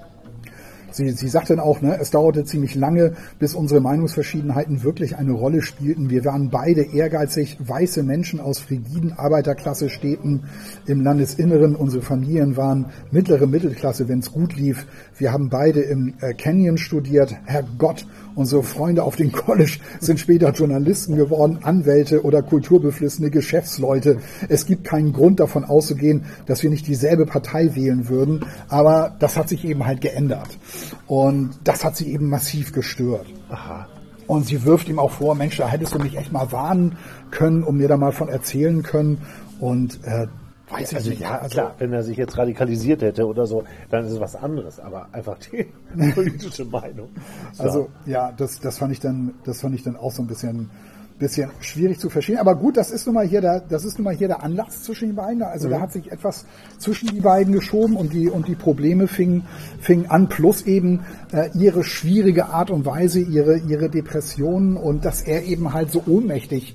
Speaker 2: Sie sagt dann auch, es dauerte ziemlich lange, bis unsere Meinungsverschiedenheiten wirklich eine Rolle spielten. Wir waren beide ehrgeizig, weiße Menschen aus frigiden Arbeiterklasse-Städten im Landesinneren. Unsere Familien waren mittlere Mittelklasse, wenn es gut lief. Wir haben beide im Canyon studiert. Herrgott, unsere Freunde auf dem College sind später Journalisten geworden, Anwälte oder kulturbeflissene Geschäftsleute. Es gibt keinen Grund davon auszugehen, dass wir nicht dieselbe Partei wählen würden, aber das hat sich eben halt geändert. Und das hat sie eben massiv gestört.
Speaker 1: Aha.
Speaker 2: Und sie wirft ihm auch vor, Mensch, da hättest du mich echt mal warnen können und mir da mal von erzählen können. Und weiß ich nicht.
Speaker 1: Ja, klar, wenn er sich jetzt radikalisiert hätte oder so, dann ist es was anderes. Aber einfach die politische Meinung. So.
Speaker 2: Also ja, das fand ich dann auch so ein bisschen schwierig zu verstehen. Aber gut, das ist nun mal hier der Anlass zwischen den beiden. Also da hat sich etwas zwischen die beiden geschoben und die Probleme fingen an, plus eben ihre schwierige Art und Weise, ihre Depressionen und dass er eben halt so ohnmächtig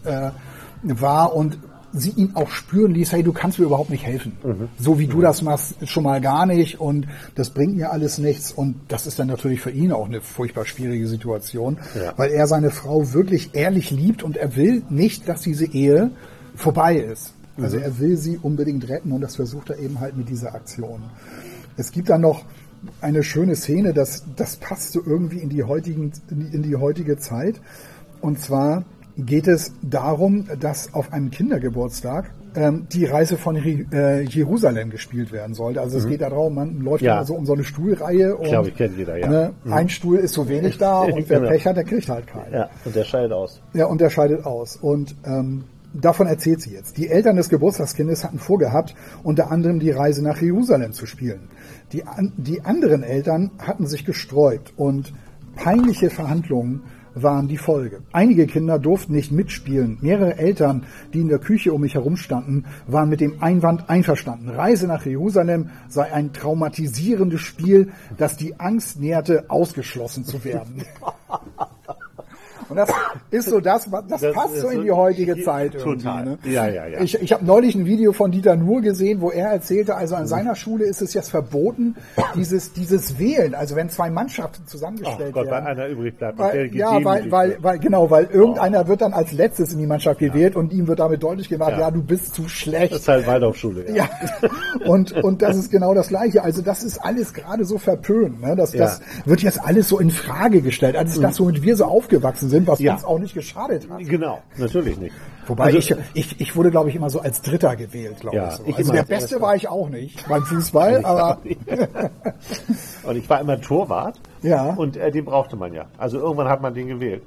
Speaker 2: war und sie ihn auch spüren ließ, hey, du kannst mir überhaupt nicht helfen. So wie du das machst, schon mal gar nicht und das bringt mir alles nichts und das ist dann natürlich für ihn auch eine furchtbar schwierige Situation, weil er seine Frau wirklich ehrlich liebt und er will nicht, dass diese Ehe vorbei ist. Also er will sie unbedingt retten und das versucht er eben halt mit dieser Aktion. Es gibt dann noch eine schöne Szene, das passt so irgendwie in die heutige Zeit und zwar geht es darum, dass auf einem Kindergeburtstag die Reise von Jerusalem gespielt werden sollte. Also es geht darum, man läuft immer so um so eine Stuhlreihe und
Speaker 1: ich glaube, ich kenne jeder, ja.
Speaker 2: Ein Stuhl ist so wenig da und wer Pech hat, der kriegt halt keinen.
Speaker 1: Ja, und der scheidet aus.
Speaker 2: Ja, und der scheidet aus. Und davon erzählt sie jetzt. Die Eltern des Geburtstagskindes hatten vorgehabt, unter anderem die Reise nach Jerusalem zu spielen. Die anderen Eltern hatten sich gesträubt und peinliche Verhandlungen waren die Folge. Einige Kinder durften nicht mitspielen. Mehrere Eltern, die in der Küche um mich herum standen, waren mit dem Einwand einverstanden. Reise nach Jerusalem sei ein traumatisierendes Spiel, das die Angst nährte, ausgeschlossen zu werden. Und das ist so das passt so in die heutige Zeit irgendwie.
Speaker 1: Total.
Speaker 2: Ne?
Speaker 1: Ja.
Speaker 2: Ich habe neulich ein Video von Dieter Nuhr gesehen, wo er erzählte, also an seiner Schule ist es jetzt verboten, dieses Wählen, also wenn zwei Mannschaften zusammengestellt werden.
Speaker 1: Weil einer übrig bleibt.
Speaker 2: Weil irgendeiner wird dann als letztes in die Mannschaft gewählt und ihm wird damit deutlich gemacht, ja, du bist zu schlecht.
Speaker 1: Das ist halt Waldorfschule.
Speaker 2: Ja. Und das ist genau das Gleiche. Also das ist alles gerade so verpönt. Ne? Das wird jetzt alles so in Frage gestellt. Also das, womit wir so aufgewachsen sind, was uns auch nicht geschadet hat.
Speaker 1: Genau, natürlich nicht.
Speaker 2: Wobei ich wurde, glaube ich, immer so als Dritter gewählt, glaube ich. So. Also der Beste war ich auch nicht beim Fußball, aber
Speaker 1: und ich war immer Torwart.
Speaker 2: Ja.
Speaker 1: Und den brauchte man ja. Also irgendwann hat man den gewählt.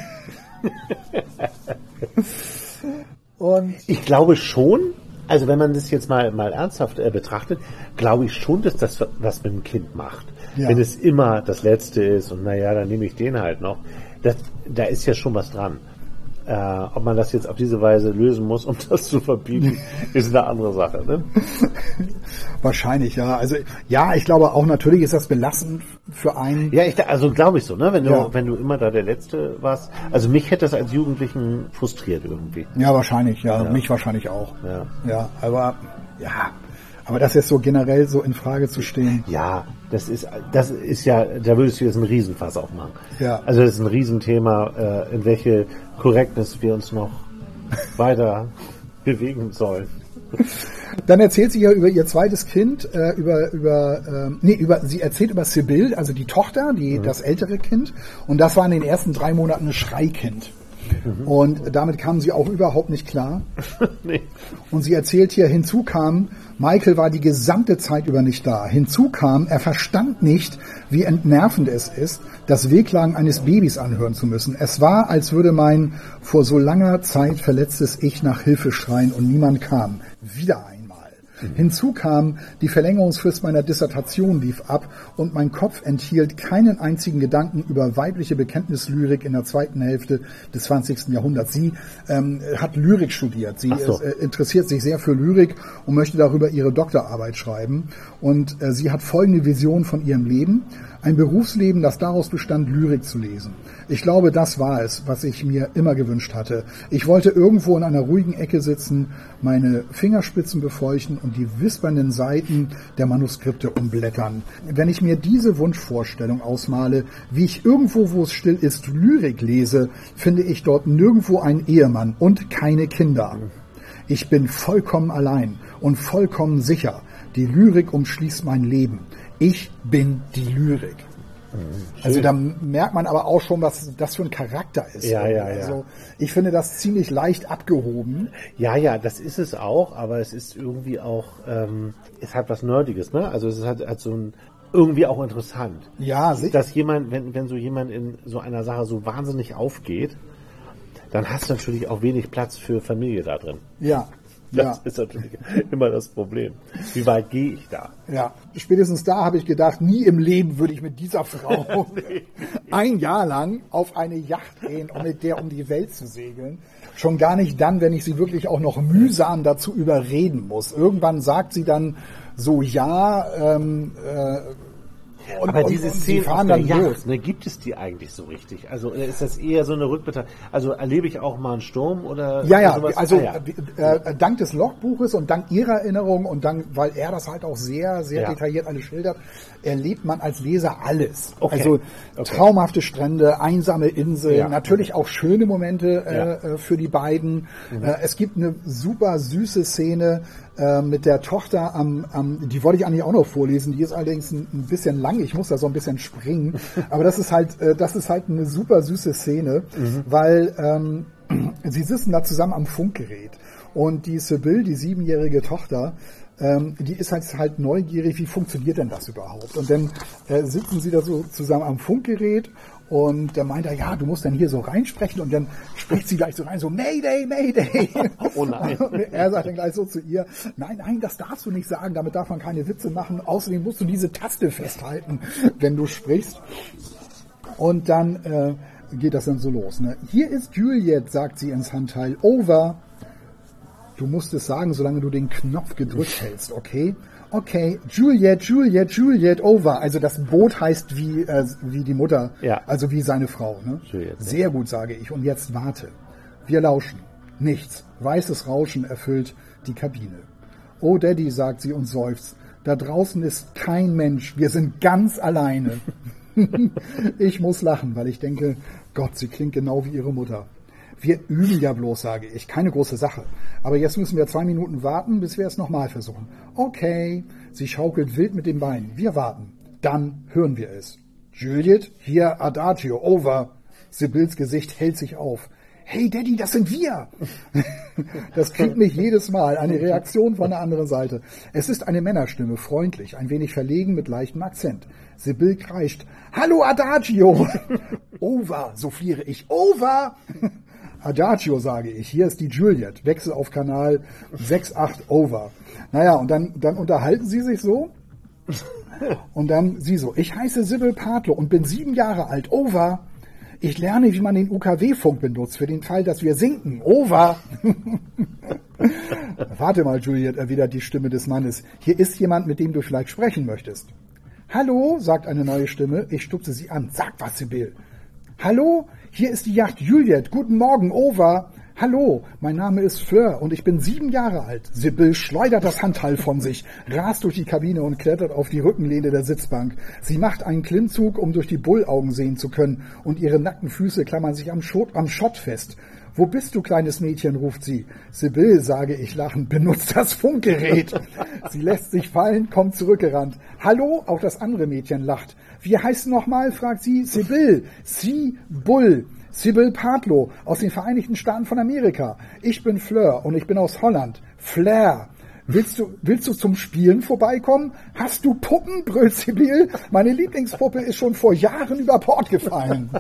Speaker 2: Und
Speaker 1: ich glaube schon, also wenn man das jetzt mal ernsthaft betrachtet, glaube ich schon, dass das was mit dem Kind macht. Ja. Wenn es immer das Letzte ist und naja, dann nehme ich den halt noch. Da ist ja schon was dran. Ob man das jetzt auf diese Weise lösen muss, um das zu verbieten, ist eine andere Sache. Ne?
Speaker 2: Wahrscheinlich, ja. Also ja, ich glaube auch natürlich ist das belastend für einen.
Speaker 1: Ja, also glaube ich so, ne? Wenn du immer da der Letzte warst. Also mich hätte das als Jugendlichen frustriert irgendwie.
Speaker 2: Ja, wahrscheinlich, ja. Mich wahrscheinlich auch. Ja, aber das jetzt so generell so in Frage zu stehen.
Speaker 1: Ja, das ist ja, da würdest du jetzt einen Riesenfass aufmachen.
Speaker 2: Ja.
Speaker 1: Also das ist ein Riesenthema, in welche Correctness wir uns noch weiter bewegen sollen.
Speaker 2: Dann erzählt sie ja über ihr zweites Kind, sie erzählt über Sibyl, also die Tochter, das ältere Kind. Und das war in den ersten 3 Monaten ein Schreikind. Und damit kam sie auch überhaupt nicht klar.
Speaker 1: Nee.
Speaker 2: Und sie erzählt hier, hinzu kam, Michael war die gesamte Zeit über nicht da. Hinzu kam, er verstand nicht, wie entnervend es ist, das Wehklagen eines Babys anhören zu müssen. Es war, als würde mein vor so langer Zeit verletztes Ich nach Hilfe schreien und niemand kam. Wieder einmal. Hinzu kam, die Verlängerungsfrist meiner Dissertation lief ab und mein Kopf enthielt keinen einzigen Gedanken über weibliche Bekenntnislyrik in der zweiten Hälfte des 20. Jahrhunderts. Sie hat Lyrik studiert. Sie interessiert sich sehr für Lyrik und möchte darüber ihre Doktorarbeit schreiben. Und sie hat folgende Vision von ihrem Leben. Ein Berufsleben, das daraus bestand, Lyrik zu lesen. Ich glaube, das war es, was ich mir immer gewünscht hatte. Ich wollte irgendwo in einer ruhigen Ecke sitzen, meine Fingerspitzen befeuchten und die wispernden Seiten der Manuskripte umblättern. Wenn ich mir diese Wunschvorstellung ausmale, wie ich irgendwo, wo es still ist, Lyrik lese, finde ich dort nirgendwo einen Ehemann und keine Kinder. Ich bin vollkommen allein und vollkommen sicher. Die Lyrik umschließt mein Leben. Ich bin die Lyrik. Also da merkt man aber auch schon, was das für ein Charakter ist.
Speaker 1: Ja.
Speaker 2: Also ich finde das ziemlich leicht abgehoben.
Speaker 1: Ja, das ist es auch, aber es ist irgendwie auch, es hat was Nerdiges, ne? Also es hat so ein, irgendwie auch interessant.
Speaker 2: Ja, sicher.
Speaker 1: Dass jemand, wenn so jemand in so einer Sache so wahnsinnig aufgeht, dann hast du natürlich auch wenig Platz für Familie da drin.
Speaker 2: Ja.
Speaker 1: Das ist natürlich immer das Problem. Wie weit gehe ich da?
Speaker 2: Ja, spätestens da habe ich gedacht, nie im Leben würde ich mit dieser Frau ein Jahr lang auf eine Yacht gehen, um mit der um die Welt zu segeln. Schon gar nicht dann, wenn ich sie wirklich auch noch mühsam dazu überreden muss. Irgendwann sagt sie dann so,
Speaker 1: aber diese Szene auf der Yacht, ne, gibt es die eigentlich so richtig? Also ist das eher so eine Rückbetrachtung? Also erlebe ich auch mal einen Sturm oder sowas?
Speaker 2: Also dank des Logbuches und dank ihrer Erinnerung und dank, weil er das halt auch sehr, sehr detailliert alles schildert, erlebt man als Leser alles.
Speaker 1: Okay.
Speaker 2: Also traumhafte Strände, einsame Inseln, natürlich auch schöne Momente für die beiden. Es gibt eine super süße Szene mit der Tochter die wollte ich eigentlich auch noch vorlesen, die ist allerdings ein bisschen lang, ich muss da so ein bisschen springen, aber das ist halt eine super süße Szene, weil sie sitzen da zusammen am Funkgerät und die Sibyl, die 7-jährige Tochter, die ist halt neugierig, wie funktioniert denn das überhaupt? Und dann sitzen sie da so zusammen am Funkgerät und der meint ja, du musst dann hier so reinsprechen und dann spricht sie gleich so rein, so Mayday, Mayday.
Speaker 1: Oh nein.
Speaker 2: Und er sagt dann gleich so zu ihr, nein, das darfst du nicht sagen, damit darf man keine Witze machen. Außerdem musst du diese Taste festhalten, wenn du sprichst. Und dann geht das dann so los. Ne? Hier ist Juliet, sagt sie ins Handteil. Over. Du musst es sagen, solange du den Knopf gedrückt hältst, okay? Okay, Juliet, over. Also das Boot heißt wie die Mutter,
Speaker 1: Ja.
Speaker 2: also wie seine Frau. Ne?
Speaker 1: Juliet, ja.
Speaker 2: Sehr gut, sage ich. Und jetzt warte. Wir lauschen. Nichts. Weißes Rauschen erfüllt die Kabine. Oh Daddy, sagt sie und seufzt. Da draußen ist kein Mensch. Wir sind ganz alleine. Ich muss lachen, weil ich denke, Gott, sie klingt genau wie ihre Mutter. Wir üben ja bloß, sage ich. Keine große Sache. Aber jetzt müssen wir 2 Minuten warten, bis wir es nochmal versuchen. Okay. Sie schaukelt wild mit den Beinen. Wir warten. Dann hören wir es. Juliet, hier Adagio, over. Sibylls Gesicht hält sich auf. Hey Daddy, das sind wir! Das kriegt mich jedes Mal. Eine Reaktion von der anderen Seite. Es ist eine Männerstimme, freundlich, ein wenig verlegen mit leichtem Akzent. Sibyll kreischt. Hallo Adagio! Over, souffliere ich. Over! Adagio, sage ich. Hier ist die Juliet. Wechsel auf Kanal 6,8 over. Naja, und dann unterhalten sie sich so. Und dann sie so. Ich heiße Sibyll Partlow und bin 7 Jahre alt. Over. Ich lerne, wie man den UKW-Funk benutzt, für den Fall, dass wir sinken. Over. Warte mal, Juliet, erwidert die Stimme des Mannes. Hier ist jemand, mit dem du vielleicht sprechen möchtest. Hallo, sagt eine neue Stimme. Ich stupse sie an. Sag was, Sibyll. Hallo, hier ist die Yacht Juliet. Guten Morgen, over. Hallo, mein Name ist Fleur und ich bin 7 Jahre alt. Sibyll schleudert das Handteil von sich, rast durch die Kabine und klettert auf die Rückenlehne der Sitzbank. Sie macht einen Klimmzug, um durch die Bullaugen sehen zu können, und ihre nackten Füße klammern sich am Schott fest. Wo bist du, kleines Mädchen, ruft sie. Sibyll, sage ich lachend, benutzt das Funkgerät. Sie lässt sich fallen, kommt zurückgerannt. Hallo, auch das andere Mädchen lacht. Wie heißt du nochmal, fragt sie. Sibyll, Sibyll. Sibyll Partlow aus den Vereinigten Staaten von Amerika. Ich bin Fleur und ich bin aus Holland. Flair. Willst du zum Spielen vorbeikommen? Hast du Puppen? Brüllt Sibyll. Meine Lieblingspuppe ist schon vor Jahren über Bord gefallen.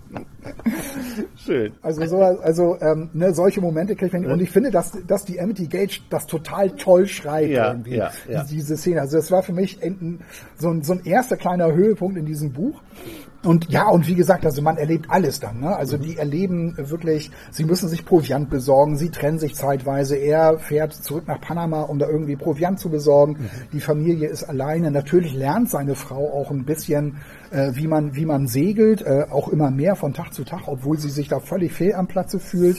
Speaker 1: Schön.
Speaker 2: Solche Momente kriege ich. Und ich finde, dass die Amity Gage das total toll schreibt.
Speaker 1: Ja.
Speaker 2: Diese Szene. Also das war für mich so ein erster kleiner Höhepunkt in diesem Buch. Und ja, und wie gesagt, also man erlebt alles dann, ne? Also die erleben wirklich, sie müssen sich Proviant besorgen, sie trennen sich zeitweise, er fährt zurück nach Panama, um da irgendwie Proviant zu besorgen. Die Familie ist alleine. Natürlich lernt seine Frau auch ein bisschen, wie man segelt, auch immer mehr von Tag zu Tag, obwohl sie sich da völlig fehl am Platze fühlt.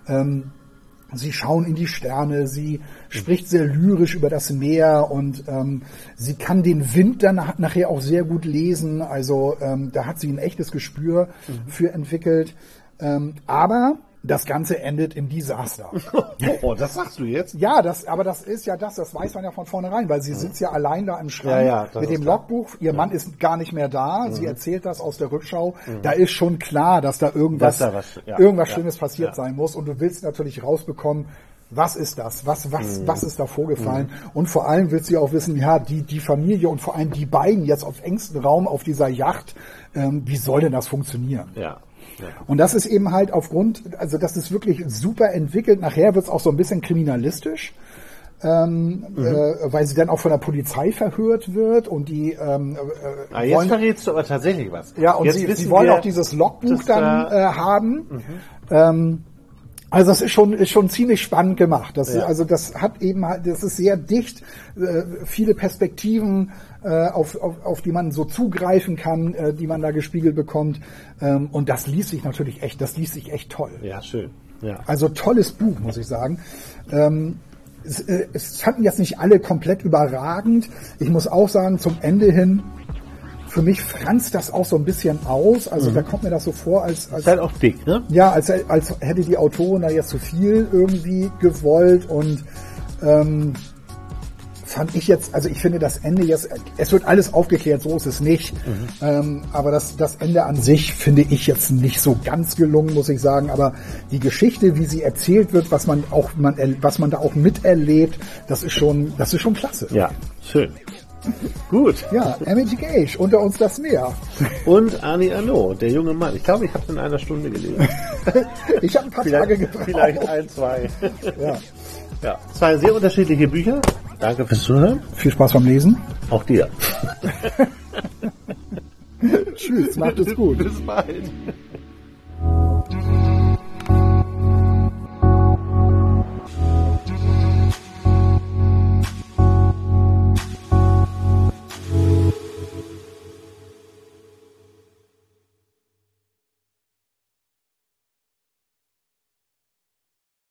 Speaker 2: Sie schauen in die Sterne, sie spricht sehr lyrisch über das Meer und sie kann den Wind dann nachher auch sehr gut lesen. Also da hat sie ein echtes Gespür für entwickelt. Aber das Ganze endet im Desaster.
Speaker 1: Oh, das sagst du jetzt?
Speaker 2: Ja, das weiß man ja von vornherein, weil sie sitzt ja allein da im Schrank mit dem Logbuch. Ihr Mann ist gar nicht mehr da. Sie erzählt das aus der Rückschau. Da ist schon klar, dass da irgendwas Schlimmes passiert sein muss. Und du willst natürlich rausbekommen, was ist das? Was ist da vorgefallen? Und vor allem willst du ja auch wissen, ja, die Familie und vor allem die beiden jetzt auf engstem Raum auf dieser Yacht, wie soll denn das funktionieren?
Speaker 1: Ja.
Speaker 2: Und das ist eben halt das ist wirklich super entwickelt. Nachher wird es auch so ein bisschen kriminalistisch, weil sie dann auch von der Polizei verhört wird und die
Speaker 1: jetzt verrätst du aber tatsächlich was.
Speaker 2: Ja, und sie wollen auch dieses Logbuch dann haben. Also das ist schon ziemlich spannend gemacht. Das ist sehr dicht, viele Perspektiven, auf die man so zugreifen kann, die man da gespiegelt bekommt. Und das liest sich echt toll.
Speaker 1: Ja, schön. Ja.
Speaker 2: Also tolles Buch, muss ich sagen. Es fanden jetzt nicht alle komplett überragend. Ich muss auch sagen, zum Ende hin, für mich franzt das auch so ein bisschen aus. Also da kommt mir das so vor, als
Speaker 1: ist halt auch dick, ne?
Speaker 2: Ja, als hätte die Autorin da jetzt zu viel irgendwie gewollt und fand ich jetzt, also ich finde das Ende jetzt, es wird alles aufgeklärt, so ist es nicht. Aber das Ende an sich finde ich jetzt nicht so ganz gelungen, muss ich sagen. Aber die Geschichte, wie sie erzählt wird, was man da auch miterlebt, das ist schon klasse.
Speaker 1: Ja, schön. Gut.
Speaker 2: Ja, Amity Gage, Unter uns das Meer.
Speaker 1: Und Ani Arnaud, der junge Mann. Ich glaube, ich habe es in einer Stunde gelesen.
Speaker 2: Ich habe ein paar Tage gebraucht.
Speaker 1: Vielleicht 1, 2.
Speaker 2: Ja.
Speaker 1: 2 sehr unterschiedliche Bücher. Danke fürs Zuhören.
Speaker 2: Viel Spaß beim Lesen.
Speaker 1: Auch dir.
Speaker 2: Tschüss, macht es gut.
Speaker 1: Bis bald.